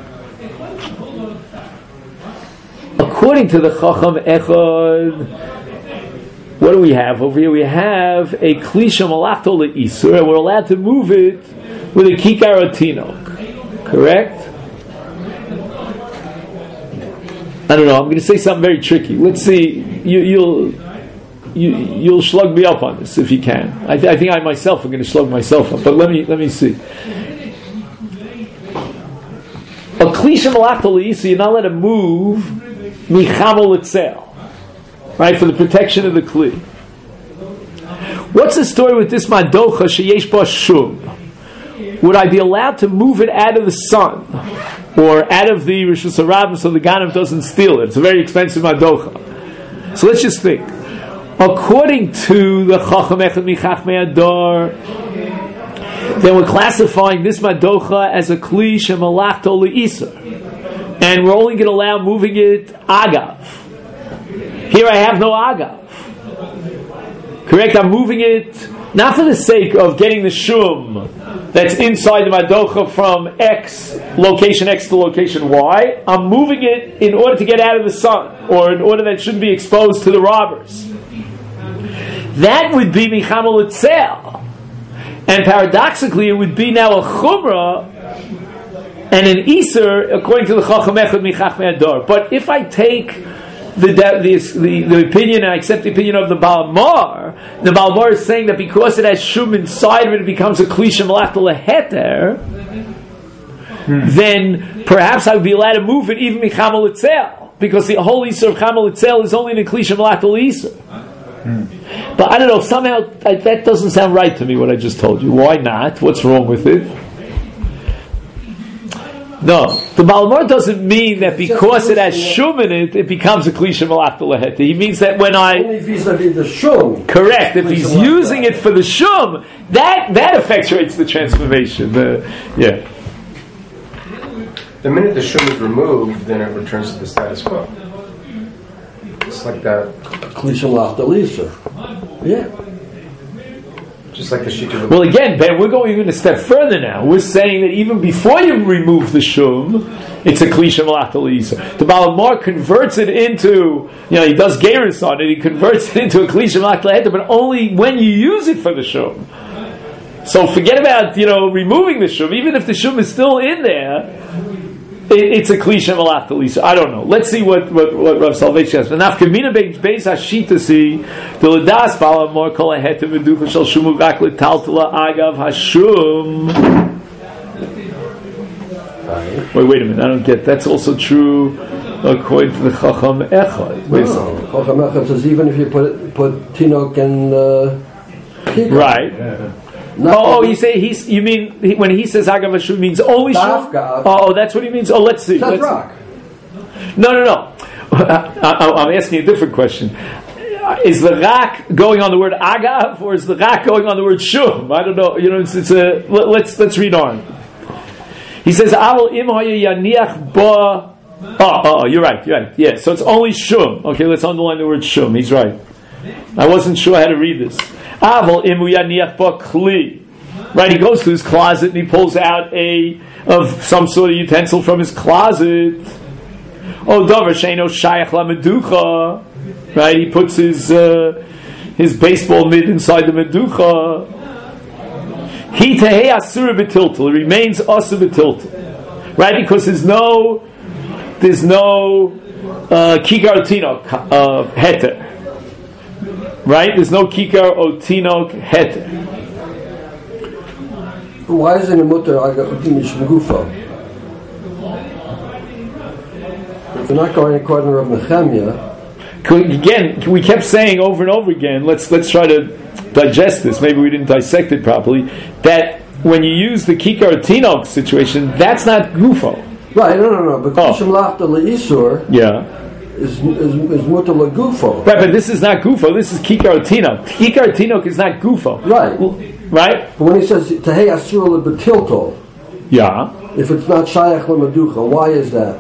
According to the Chacham Echad, what do we have over here? We have a Klisha Malachto Le'isur, and we're allowed to move it with a Kikar Otinok. Correct? I don't know. I'm going to say something very tricky. Let's see. You, you'll you, you'll slug me up on this if you can. I, th- I think I myself am going to slug myself up. But let me let me see. A Klisha Malachto Le'isur, you're not allowed to move Michamol Etzel. Right, for the protection of the Kli. What's the story with this Madocha Sheyesh Ba Shum? Would I be allowed to move it out of the sun, or out of the Rishus HaRabim so the Ganav doesn't steal it? It's a very expensive Madocha. So let's just think. According to the Chacham Echad Michachmei Adar, then we're classifying this Madocha as a Kli Shemalachto Le'isur, and we're only going to allow moving it Agav. Here I have no agav. Correct? I'm moving it not for the sake of getting the shum that's inside the madocha from X, location X to location Y. I'm moving it in order to get out of the sun, or in order that it shouldn't be exposed to the robbers. That would be Michamol Etzel. And paradoxically, it would be now a chumrah and an iser, according to the Chacham Echad Michachmei Adar. But if I take The, the, the, the opinion, and I accept the opinion of the Baal Mar, the Baal Mar is saying that because it has shum inside of it, it becomes a klisha malachta leheter, hmm. then perhaps I would be allowed to move it even michamol etzel, because the whole isur of chamol etzel is only in a klisha malachta leisur. Hmm. But I don't know, somehow I, that doesn't sound right to me, what I just told you. Why not? What's wrong with it? No, the Balmor doesn't mean that because it has shum in it, it becomes a klisha malachta leheta. He means that when I only vis-a-vis the shum. Correct. If he's using it for the shum, that that effectuates the transformation. The, yeah. The minute the shum is removed, then it returns to the status quo. It's like that. Klisha malachta lisa. Yeah. Just like the shita. Well, again, Ben, we're going even a step further now. We're saying that even before you remove the shum, it's a klisha malachta lisa. The Balamar converts it into, you know, he does gerus on it. He converts it into a klisha malachta leheta, but only when you use it for the shum. So forget about, you know, removing the shum. Even if the shum is still in there, it, it's a klisha malachta lisa. I don't know. Let's see what what, what Rav Salvation has. Now, kamina beis hashita si the ladas balamor kol ahetem meducha shel shumu rak letaltala agav hashum. Wait, wait a minute. I don't get. That's also true according to the Chacham Echad. Wait no, Chacham Echad says even if you put put tinok and uh, right. Yeah. Oh, oh, you say he's. You mean he, when he says agav hashum means only shum? Oh, oh, that's what he means. Oh, let's see. That's let's rock. See. No, no, no. I, I'm asking a different question. Is the rak going on the word agav, or is the rak going on the word shum? I don't know. You know, it's, it's a. Let, let's let's read on. He says, "Aval im yaniach ba." Oh, oh, you're right. You're right. Yeah. So it's only shum. Okay, let's underline the word shum. He's right. I wasn't sure how to read this. Aval imu yaniach ba kli. Right, he goes to his closet and he pulls out a of some sort of utensil from his closet. Oh, davar sheino shayach la meducha. Right, he puts his uh, his baseball mitt inside the meducha. He tehei asura betiltel. It remains asur betiltel. Right, because there's no there's no uh, kikar tinok uh, heter. Right? There's no kikar o tinok heter. Why isn't it mutter agavimish megufo? If you're not going according to Rav Nechemia, again, we kept saying over and over again. Let's let's try to digest this. Maybe we didn't dissect it properly. That when you use the kikar o tinok situation, that's not gufo. Right? No, no, no. But oh. kishim lachta leisur. Yeah. is is, is mutter legufo. Right, but this is not gufo. This is kikar tinok. Kikar tinok is not gufo. Right. Right. But when he says tehei asur lebetilto, Yeah. if it's not shayach lemaducha, why is that?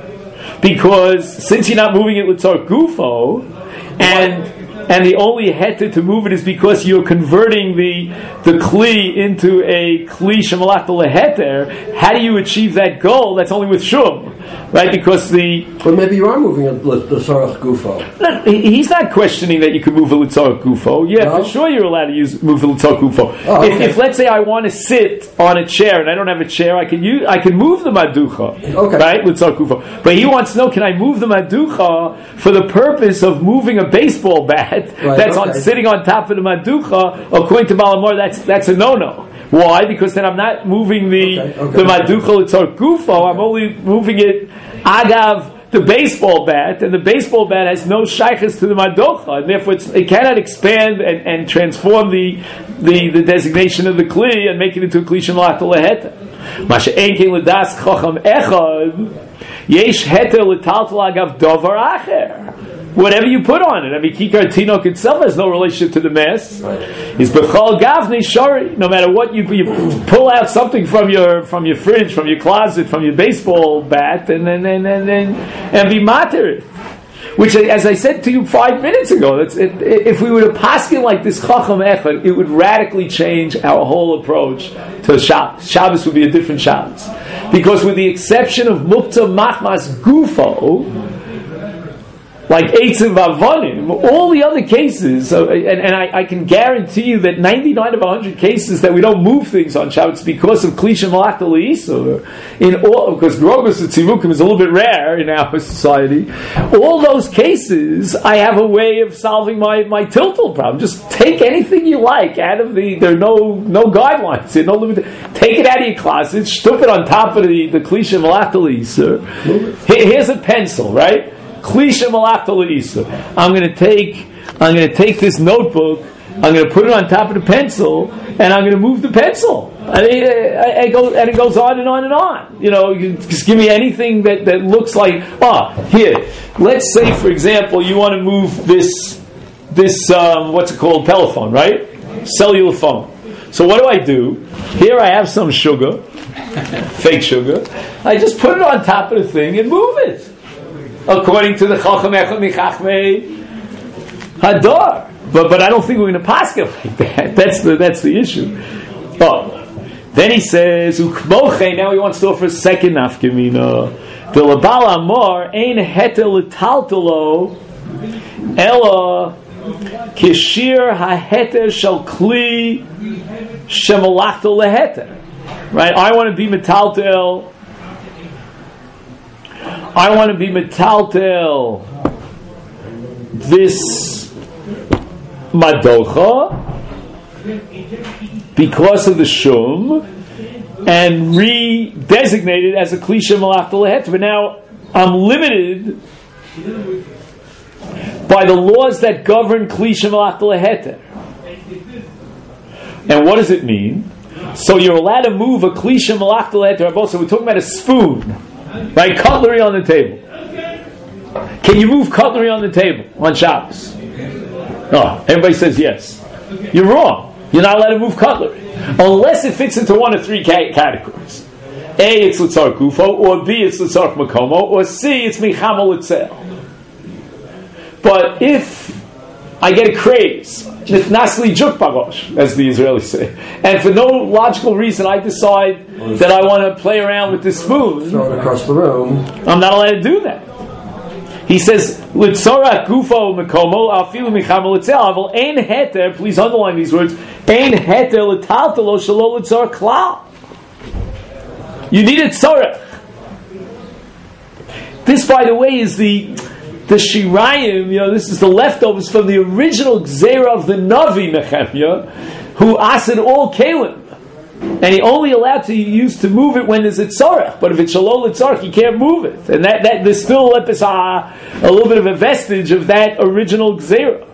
Because since you're not moving it with tzar gufo, and and the only heter to move it is because you're converting the the kli into a kli shemalach leheter. How do you achieve that goal? That's only with shum, right? Because the But maybe you are moving it with the sarach gufo. no, he- he's not questioning that you can move a litzar gufo. Yeah, No? for sure you're allowed to use move a litzar gufo. Oh, if, okay. if let's say I want to sit on a chair and I don't have a chair, I can use I can move the maducha, Okay. right? Litzar gufo. But he wants to know: can I move the maducha for the purpose of moving a baseball bat Right, that's on okay. sitting on top of the maducha? According to Balamor, that's that's a no-no. Why? Because then I'm not moving the Okay, okay. the maducha litzar gufo. I'm only moving it agav the baseball bat, and the baseball bat has no shaykhs to the madocha, and therefore it's, it cannot expand and, and transform the, the the designation of the kli and make it into a kli shemalach leheta. Masha enkin ledas chacham echad yesh heter letaltal agav davar acher. Whatever you put on it. I mean, kikar tinok itself has no relationship to the mass. It's bechol gavni shari. No matter what you, you pull out something from your from your fridge, from your closet, from your baseball bat, and and and and, and, and be matir. Which, as I said to you five minutes ago, that's, it, if we were to paskin like this chacham echad, it would radically change our whole approach to Shabbos. Shabbos would be a different Shabbos, because with the exception of mukta machmas gufo, like Eitzim Vavonim, all the other cases, uh, and, and I, I can guarantee you that ninety-nine of one hundred cases that we don't move things on Shabbos because of Kli Shemalach L'Isur, in all, because Grogus and Tzivukim is a little bit rare in our society, all those cases, I have a way of solving my, my tiltal problem. Just take anything you like out of the, there are no, no guidelines, there are no limit, take it out of your closet, stuff it on top of the, the Kli Shemalach L'Isur. Here, here's a pencil, right? Klisha malachta leisa. I'm going to take, I'm going to take this notebook. I'm going to put it on top of the pencil, and I'm going to move the pencil. And it, I, I go, and it goes on and on and on. You know, you just give me anything that, that looks like. Ah, here. Let's say, for example, you want to move this, this um, what's it called, telephone, right? Cellular phone. So what do I do? Here I have some sugar, fake sugar. I just put it on top of the thing and move it. According to the Chacham Echad Michachmei Hadar, but but I don't think we're going to paskin like that. That's the that's the issue. Oh, then he says Ukmoche. Now he wants to offer a second nafkamina. The Labal Amor ein heter letaltalo ela kishir haheter shel kli shemalachta leheter. Right? I want to be metaltel. I want to be metaltel this madocha because of the shum and re-designate it as a kli shemalach lehet. But now I'm limited by the laws that govern kli shemalach lehet. And what does it mean? So you're allowed to move a kli shemalach lehet. So we're talking about a spoon. Right, cutlery on the table. Can you move cutlery on the table on Shabbos? No, everybody says yes. You're wrong. You're not allowed to move cutlery unless it fits into one of three categories. A, it's litzar gufo, or B, it's litzar makomo, or C, it's michamol itzel. But if I get a craze, nasli juk bagosh, as the Israelis say, and for no logical reason I decide that I want to play around with this spoon, Throw it across the room. I'm not allowed to do that. He says, "Litzora gufo mekomo afilu michamol itzel aval ein heter." Please underline these words. Ein heter letaltalo shelo litzor klal. You need it tzorech. This, by the way, is the the Shirayim. You know, this is the leftovers from the original Gzeira of the Navi Nehemiah, who asked all kalim. And he only allowed to use to move it when there's a tzorech. But if it's shalol tzorech, he can't move it. And that, that there's still a, a little bit of a vestige of that original gzeira.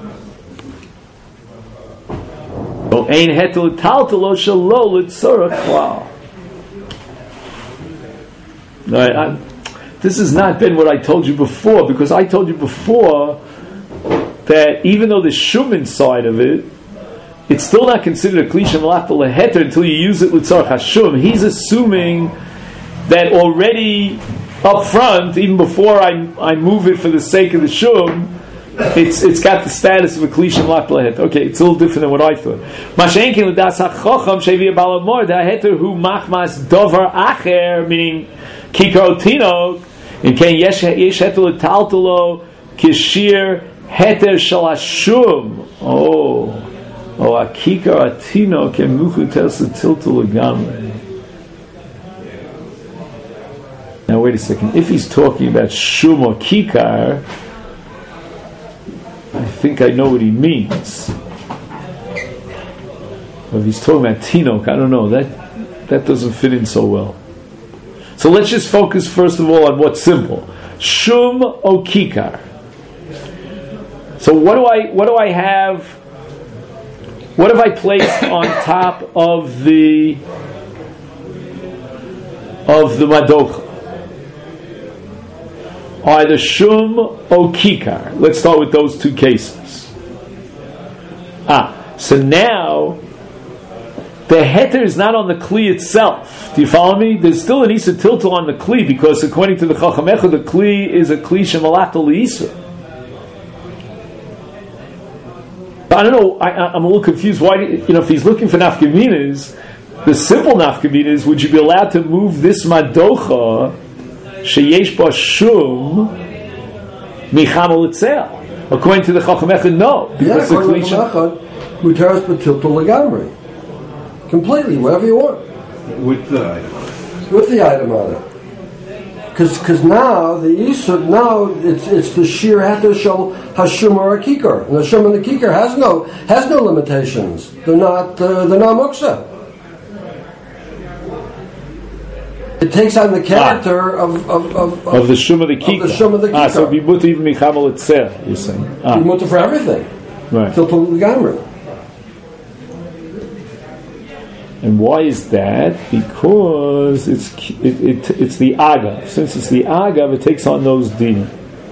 Ein hetel taltalo shalol tzorech. Wow. Right, this has not been what I told you before, because I told you before that even though there's shum inside of it, it's still not considered a klisha malachta leheter until you use it l'tzarech hashum. He's assuming that already up front, even before I I move it for the sake of the shum, it's it's got the status of a klisha malachta leheter. Okay, it's a little different than what I thought. Mashenkin l'das hachacham shevi balamor daheter hu machmas dovar acher, meaning kikar otino, in ken yesh yesh heter l'taltalo kishir heter shel hashum. Oh. Oh, akika atino kemuchu telsa tiltu legamre. Now wait a second. If he's talking about shum or kikar, I think I know what he means. But if he's talking about tinok, I don't know. That that doesn't fit in so well. So let's just focus first of all on what's simple. Shum or kikar. So what do I what do I have? What have I placed on top of the of the madocha? Either shum or kikar. Let's start with those two cases. Ah, so now the heter is not on the kli itself. Do you follow me? There's still an isa tiltal on the kli, because according to the Chacham Echad, the kli is a kli shemalachta l'isa. I don't know. I, I'm a little confused. Why, you know, if he's looking for nafkaminas, the simple nafkaminas, would you be allowed to move this madocha sheyesh ba shum michamal itzel? According to the Chacham Echad, no. Yeah, according to the Chacham Echad, mutaris b'tiltul legamri, completely, whatever you want, with the item on it. With the item on it. Because now the Yisud, now it's it's the sheer heter shel hashum or a kikar, and the shum and the kikar has no has no limitations. They're not uh, they're not muksa. It takes on the character ah. of, of, of, of of the shum of the kikar. Of the shum of the kikar. Ah, so be mutter even michamal itzel. You're saying ah. Be mutter for everything. Right. Till the gamra. And why is that? Because it's it, it, it's the agav. Since it's the agav, it takes on those din.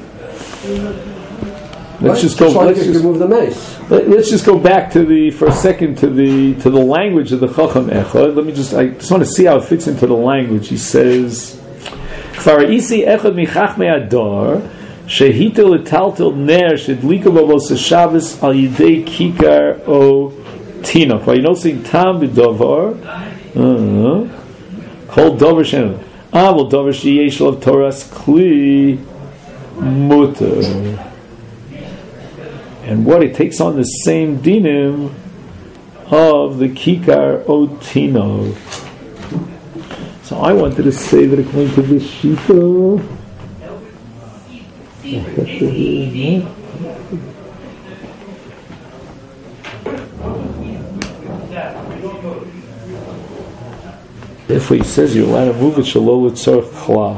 Let's right. just go. Just like let's, you just, move the mace. let, let's just go back to the for a second to the to the language of the Chacham Echad. Let me just I just want to see how it fits into the language. He says, "Kfaraisi echad michachmei adar shehitel etaltel ner shedlika b'vos Shabbos al yidei kikar o." Tinok. Well, you know, saying tam b'davar. Kol davar shem. Ah, well, davar sheyesh of Torah's kli muter. And what it takes on the same dinim of the kikar otino. So I wanted to say that according to this shita. Therefore, he says you're allowed to move it shalol l'tzorch chlal.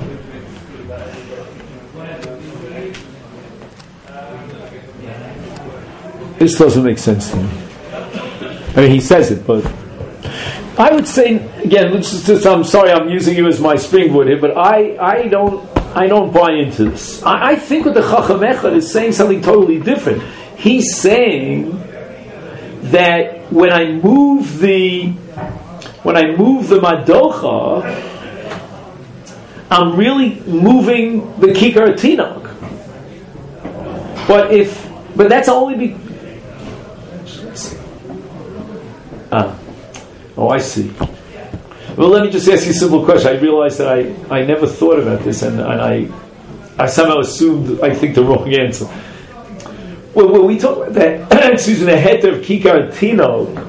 This doesn't make sense to me. I mean, he says it, but I would say again. Let's just, just, I'm sorry, I'm using you as my springboard here, but I, I don't, I don't buy into this. I, I think what the Chacham Echad is saying something totally different. He's saying that when I move the When I move the madocha, I'm really moving the kikar tinok. But if, but that's only be. Ah, oh, I see. Well, let me just ask you a simple question. I realized that I, I never thought about this, and, and I I somehow assumed I think the wrong answer. Well, when we talk about that, excuse me, the head of kikar tinok.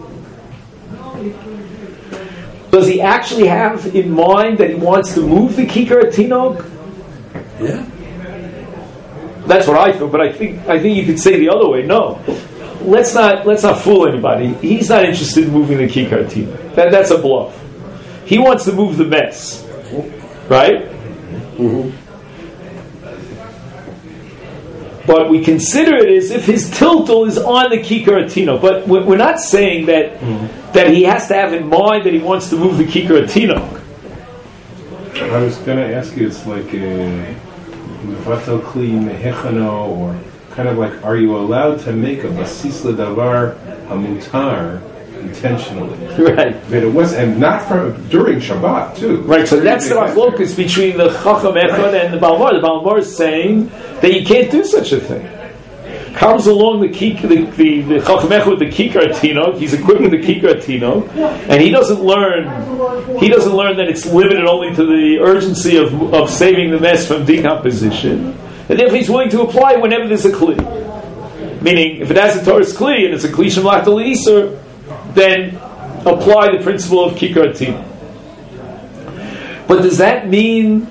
Does he actually have in mind that he wants to move the kikar tinok? Yeah. That's what I thought, but I think I think you could say the other way. No, let's not let's not fool anybody. He's not interested in moving the kikar tinok. That that's a bluff. He wants to move the mess, right? Mm-hmm. But we consider it as if his tiltul is on the kikar tinok. But we're not saying that mm-hmm. that he has to have in mind that he wants to move the kikar tinok. I was going to ask you, it's like a Mevatel Kli Mehechano, or kind of like, are you allowed to make a Basis L'Davar HaMutar intentionally? Right. But it was, and not for during Shabbat too. Right, so that's the machlokus between the Chacham Echad and the Balmor. The Balmor is saying that you can't do such a thing. Comes along the kik, the, the, the Chacham Echad with the Kikar Tinok. He's equipped with the Kikar Tinok, and he doesn't learn. He doesn't learn that it's limited only to the urgency of of saving the mess from decomposition, and therefore he's willing to apply whenever there's a kli. Meaning, if it has a Torah's kli and it's a kli shemlach d'leisur, then apply the principle of Kikar Tinok. But does that mean,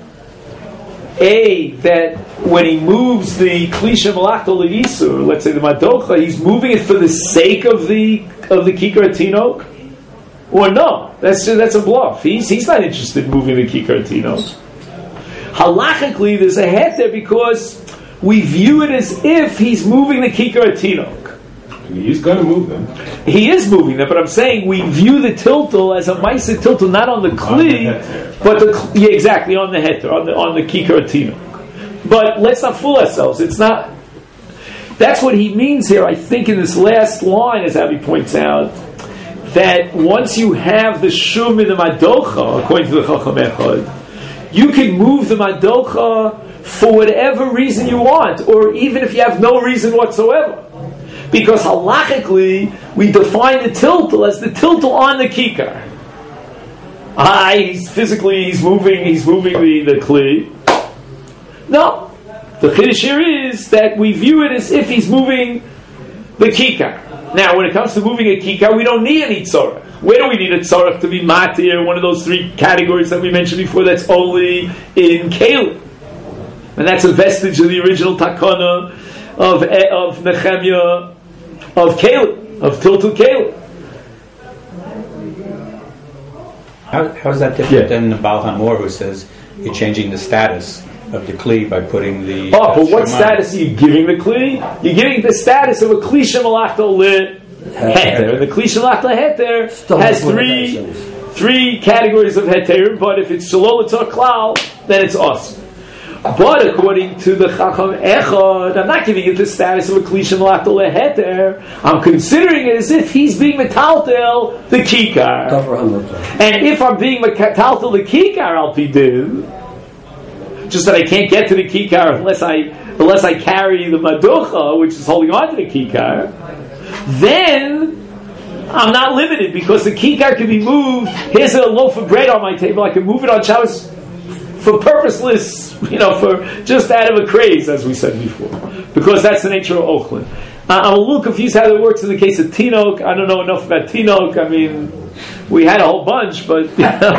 A, that when he moves the Klisha Malachta L'Yisur, let's say the Madocha, he's moving it for the sake of the of the Kikar Tinok? Or no? That's that's a bluff. He's he's not interested in moving the Kikar Tinok. Halachically, there's a het there because we view it as if he's moving the Kikar Tinok. He's going to move them. He is moving them, but I'm saying we view the tiltal as a ma'aseh tiltal, not on the kli, on the but the yeah, exactly on the heter, on the on the kikar tinok. But let's not fool ourselves. It's not. That's what he means here. I think in this last line, as Avi points out, that once you have the shum in the madocha, according to the Chacham Echad, you can move the madocha for whatever reason you want, or even if you have no reason whatsoever. Because halachically, we define the tiltal as the tiltal on the kikar. Ah, he's physically, he's moving, he's moving the, the kli. No. The chiddush here is that we view it as if he's moving the kikar. Now, when it comes to moving a kikar, we don't need any tzorach. Where do we need a tzorach to be matir? One of those three categories that we mentioned before that's only in kelim. And that's a vestige of the original takana of, of Nehemiah, of Caleb, of Tiltul Caleb. How, how is that different yeah. than the Baal HaMor, who says you're changing the status of the Kli by putting the... Oh, uh, but what Shema. status are you giving the Kli? You're giving the status of a Kli Shemalachta Heter. And the Kli Shemalachta Heter has three three categories of Heter, but if it's Shalol Etzor Klal, then it's awesome. But according to the Chacham Echad, I'm not giving it the status of a Kli Shemalachta Heter. I'm considering it as if he's being metaltel the Kikar. And if I'm being metaltel the Kikar, Al Pi Din, just that I can't get to the Kikar unless I unless I carry the Maducha, which is holding on to the Kikar, then I'm not limited because the Kikar can be moved. Here's a loaf of bread on my table. I can move it on Shabbos for purposeless, you know, for just out of a craze, as we said before, because that's the nature of Ochlin. Uh, I'm a little confused how it works in the case of Tinok. I don't know enough about Tinok. I mean, we had a whole bunch, but you know,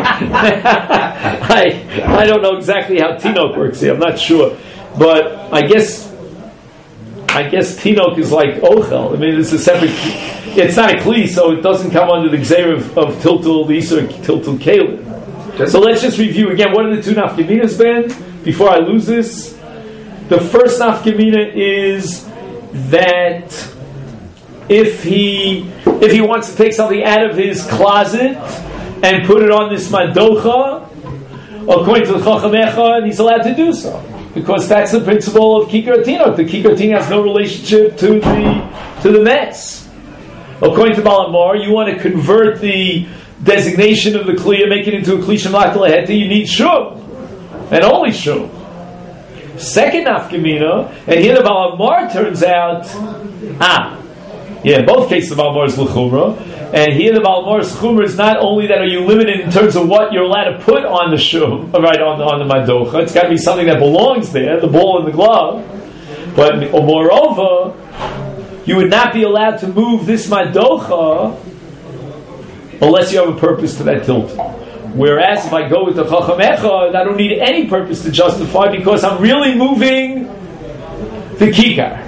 I I don't know exactly how Tinok works here. I'm not sure, but I guess I guess Tinok is like Ochel. I mean, it's a separate. It's not a Kli, so it doesn't come under the Gzeir of, of Tiltul Lisa or Tiltul Caleb. So let's just review again. What are the two nafkaminas then? Before I lose this, the first nafkamina is that if he if he wants to take something out of his closet and put it on this madocha, according to the Chacham Echad, he's allowed to do so, because that's the principle of Kikar Tinok. The Kikar Tinok has no relationship to the to the mess. According to Baal HaMor, you want to convert the designation of the Kli and make it into a Kli Shemalachta L'Heter, you need Shum, and only Shum. Second nafkamina, and here the Baal HaMor turns out, ah, yeah, in both cases the Baal HaMor is l'chumra, and here the Baal HaMor's chumra is not only that are you limited in terms of what you're allowed to put on the shum, right, on, on the madocha, it's got to be something that belongs there, the ball and the glove, but moreover, you would not be allowed to move this madocha unless you have a purpose to that tilt. Whereas if I go with the Chacham Echad, I don't need any purpose to justify because I'm really moving the Kikar.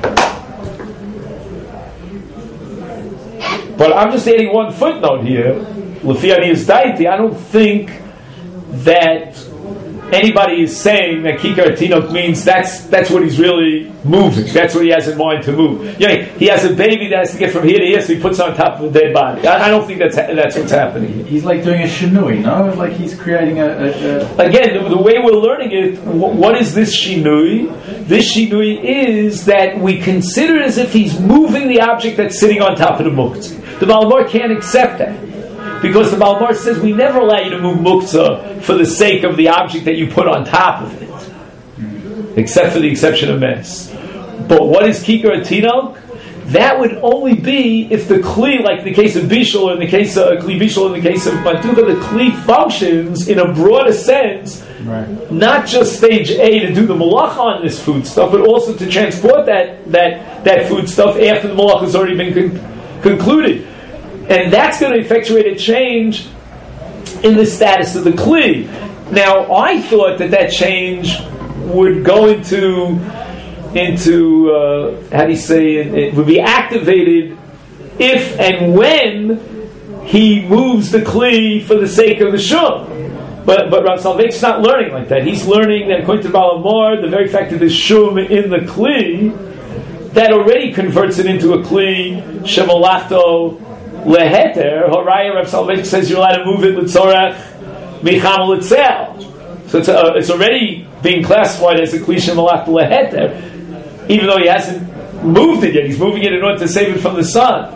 But I'm just adding one footnote here. L'fi Aniyas Daiti, I don't think that anybody is saying that kikar tinok means that's that's what he's really moving. That's what he has in mind to move. You know, he has a baby that has to get from here to here, so he puts it on top of a dead body. I, I don't think that's that's what's happening. He's like doing a shinui, no? Like he's creating a... a, a Again, the, the way we're learning it, what, what is this shinui? This shinui is that we consider it as if he's moving the object that's sitting on top of the muktzah. The Baal can't accept that. Because the Balmar says we never allow you to move muktzah for the sake of the object that you put on top of it, except for the exception of mess. But what is kikar atinok? That would only be if the kli, like in the case of bishul, or in the case of uh, kli bishul, in the case of matuka, the kli functions in a broader sense, right. Not just stage A to do the malacha on this food stuff, but also to transport that that that food stuff after the malacha has already been con- concluded. And that's going to effectuate a change in the status of the kli. Now, I thought that that change would go into, into uh, how do you say, it, it would be activated if and when he moves the kli for the sake of the shum. But but Rav Soloveitch's not learning like that. He's learning that according to Balamor, the very fact that the shum in the kli, that already converts it into a kli shemalachto leheter. Horaya Rav Soloveitch says you're allowed to move it l'tzorach micham l'tzel. So it's uh, it's already being classified as a kli shemalachto leheter, even though he hasn't moved it yet. He's moving it in order to save it from the sun.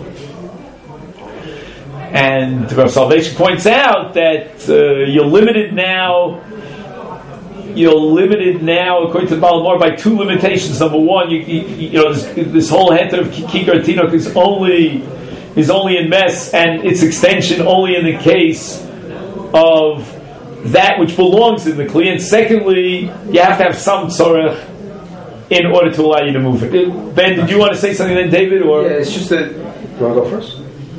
And Rav Soloveitch points out that uh, you're limited now. You're limited now, according to Balamor, by two limitations. Number one, you, you, you know this, this whole heter of kikar tinok is only is only in mess, and its extension only in the case of that which belongs in the kli. And secondly, you have to have some tzorech in order to allow you to move it. Ben, did you want to say something then, David? Or yeah, it's just that. You want to go first?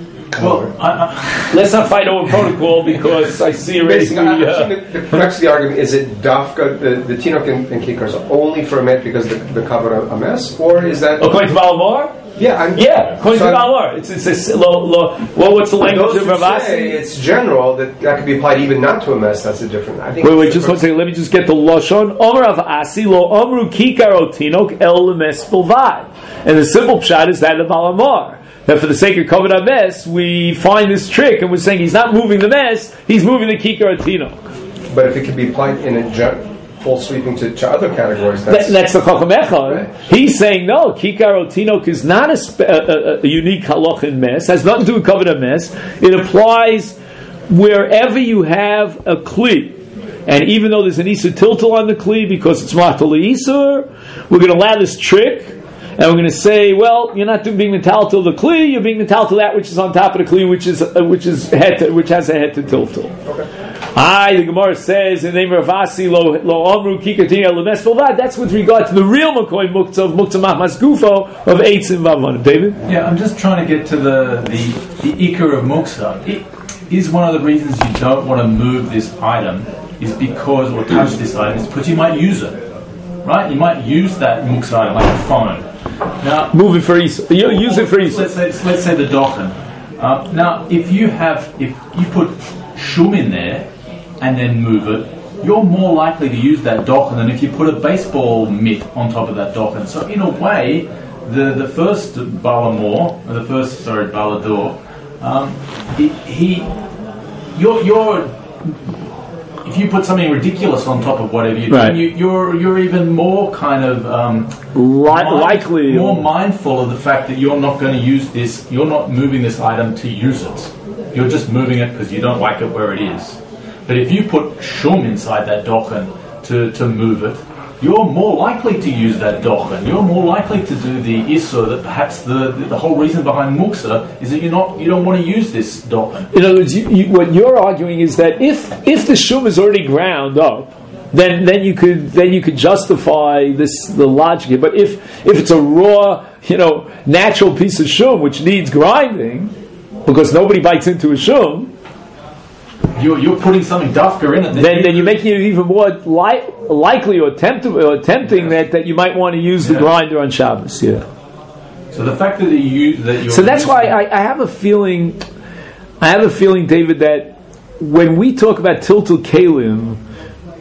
Well, I, I, let's not fight over protocol because I see already. Basically, uh, the, the crux of the argument is it dafka the, the tinok and, and kikar are only for a met because the, the cover a mess, or is that according to Balamor? Yeah, I'm, yeah, according so to Balamor, it's it's a lo, lo, well, what's the language of Ravasi? It's general that that could be applied even not to a mess. That's a different. I think. Wait, wait, just one second. Let me just get the lashon. Omer of Asi lo omru kikar otinok el lemes bilvad, and the simple pshat is that of Balamor. That for the sake of covered mess, we find this trick, and we're saying he's not moving the mess; he's moving the kikar atinok. But if it could be applied in a gen- full sweeping to, to other categories, that's, that, that's the chacham echad. Right. He's saying no, kikar atinok is not a, spe- a, a, a unique halach in mess; has nothing to do with covered mess. It applies wherever you have a kli. And even though there's an isur tiltal on the kli because it's matal isur, we're going to allow this trick. And we're going to say, well, you're not being metaltal the kli, you're being metaltal that which is on top of the kli, which is uh, which is het, which has a het to tiltal. Okay. I the Gemara says in the name of Ravasi lo lo amru kikatina lemes bilvad. That's with regard to the real makoy muktzah of muktzah mahmas gufo of eitzim vavon. David. Yeah, I'm just trying to get to the the, the ikar of muktzah. It is one of the reasons you don't want to move this item is because or touch this item is because you might use it, right? You might use that muktzah item like a phone. Now, move it for Isa. You use it for Isa. Let's say, let's say the dochen. Uh, now, if you have, if you put shum in there and then move it, you're more likely to use that dochen than if you put a baseball mitt on top of that dochen. So, in a way, the the first Balamor, or the first sorry Balador, um, he, he, you're you're. If you put something ridiculous on top of whatever you're doing, right. you, you're you're even more kind of um, Li- mind, likely, more mindful of the fact that you're not going to use this. You're not moving this item to use it. You're just moving it because you don't like it where it is. But if you put shum inside that dochen to, to move it, you're more likely to use that dochen. You're more likely to do the isur that perhaps the, the the whole reason behind muksa is that you're not you don't want to use this dochen. In other words, you, you, what you're arguing is that if if the shum is already ground up, then then you could then you could justify this the logic. But if if it's a raw, you know, natural piece of shum which needs grinding, because nobody bites into a shum. You're, you're putting something dafka in it. Then, then, then you're making it even more li- likely or, tempt- or tempting yeah. that, that you might want to use yeah. the grinder on Shabbos. Yeah. So the fact that you use that you're so that's why I, I have a feeling. I have a feeling, David, that when we talk about tiltul kalim,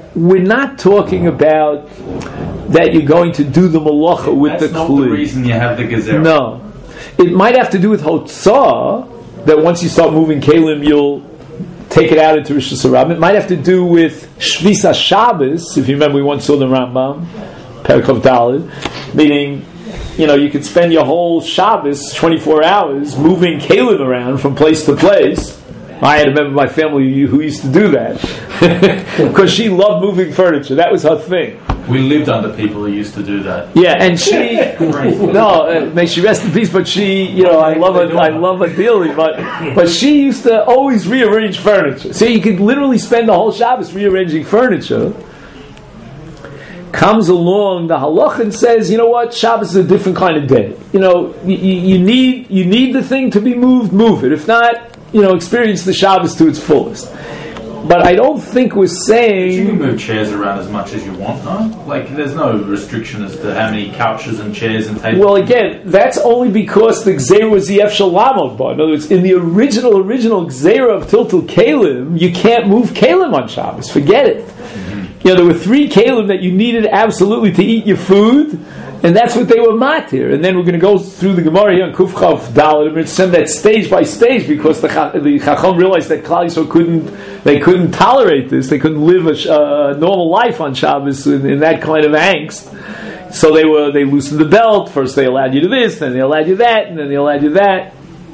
we're not talking about that you're going to do the malacha with That's the not kli. the reason you have the gezerah. No. It might have to do with hotzah, that once you start moving kalim, you'll take it out into Rosh Hashanah. It might have to do with Shvisa Shabbos, if you remember we once saw the Rambam, Perikov Daled, meaning, you know, you could spend your whole Shabbos, twenty-four hours, moving kalim around from place to place. I had a member of my family who used to do that, because she loved moving furniture. That was her thing. We lived under people who used to do that. Yeah, and she, no, uh, may she rest in peace. But she, you know, I love her, I love her dearly. But but she used to always rearrange furniture. So you could literally spend the whole Shabbos rearranging furniture. Comes along the halacha and says, you know what, Shabbos is a different kind of day. You know, you, you need you need the thing to be moved, move it. If not, you know, experience the Shabbos to its fullest. But I don't think we're saying... You can move chairs around as much as you want, no? Like, there's no restriction as to how many couches and chairs and tables... Well, again, that's only because the Gzeira was the Efshel Lamod Bar. In other words, in the original, original Gzeira of Tiltul Kalim, you can't move Kalim on Shabbos. Forget it. Mm-hmm. You know, there were three Kalim that you needed absolutely to eat your food, and that's what they were matir. And then we're going to go through the Gemara here on Kuf Chav Daled, and we're going to send that stage by stage, because the, the Chacham realized that Klal Yisrael couldn't... They couldn't tolerate this. They couldn't live a uh, normal life on Shabbos in, in that kind of angst. So they were they loosened the belt. First they allowed you to this, then they allowed you that, and then they allowed you that.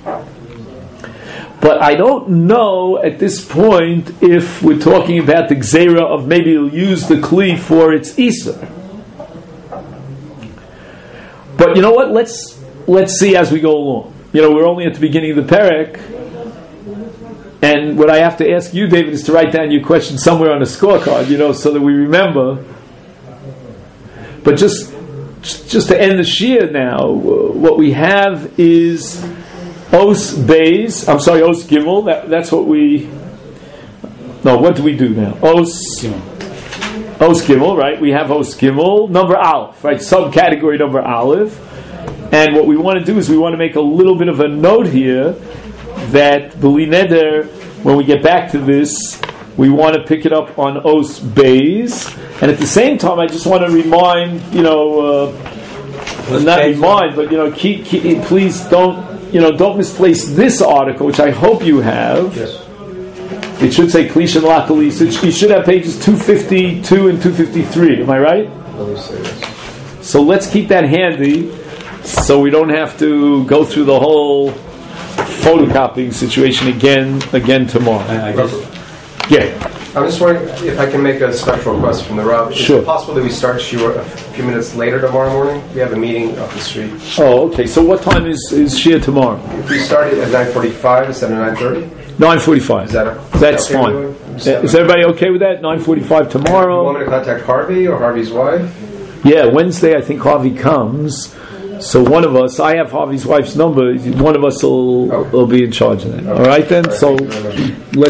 But I don't know at this point if we're talking about the gzeira of maybe you'll use the kli for its isa. But you know what? Let's let's see as we go along. You know, we're only at the beginning of the perek. And what I have to ask you, David, is to write down your question somewhere on a scorecard, you know, so that we remember. But just just to end the shir now, what we have is Os Beis, I'm sorry, Os Gimel, that, that's what we... No, what do we do now? Os Gimel. Os Gimel, right? We have Os Gimel, number Aleph, right? Subcategory number Aleph. And what we want to do is we want to make a little bit of a note here that B'li Neder, when we get back to this, we want to pick it up on Os Beis, and at the same time, I just want to remind, you know, uh, not remind, but you know, keep, keep, please don't, you know, don't misplace this article, which I hope you have. Yes. It should say Klisha Lakali. So you should have pages two fifty-two and two fifty-three. Am I right? Let me say this. So let's keep that handy, so we don't have to go through the whole photocopying situation again again tomorrow. I, I guess, yeah. I'm just wondering if I can make a special request from the Rav. Is Sure. it possible that we start Shiur a few minutes later tomorrow morning? We have a meeting up the street. Oh, okay. So what time is is Shia tomorrow? If we start it at nine forty-five instead of nine thirty? nine forty-five. Is that a, That's okay fine. with you? Uh, Is everybody okay with that? nine forty-five Do you tomorrow. want me to contact Harvey or Harvey's wife? Yeah, Wednesday I think Harvey comes. So one of us, I have Harvey's wife's number. One of us will, Oh. will be in charge of that. All right then. All right, So thank you very much. let's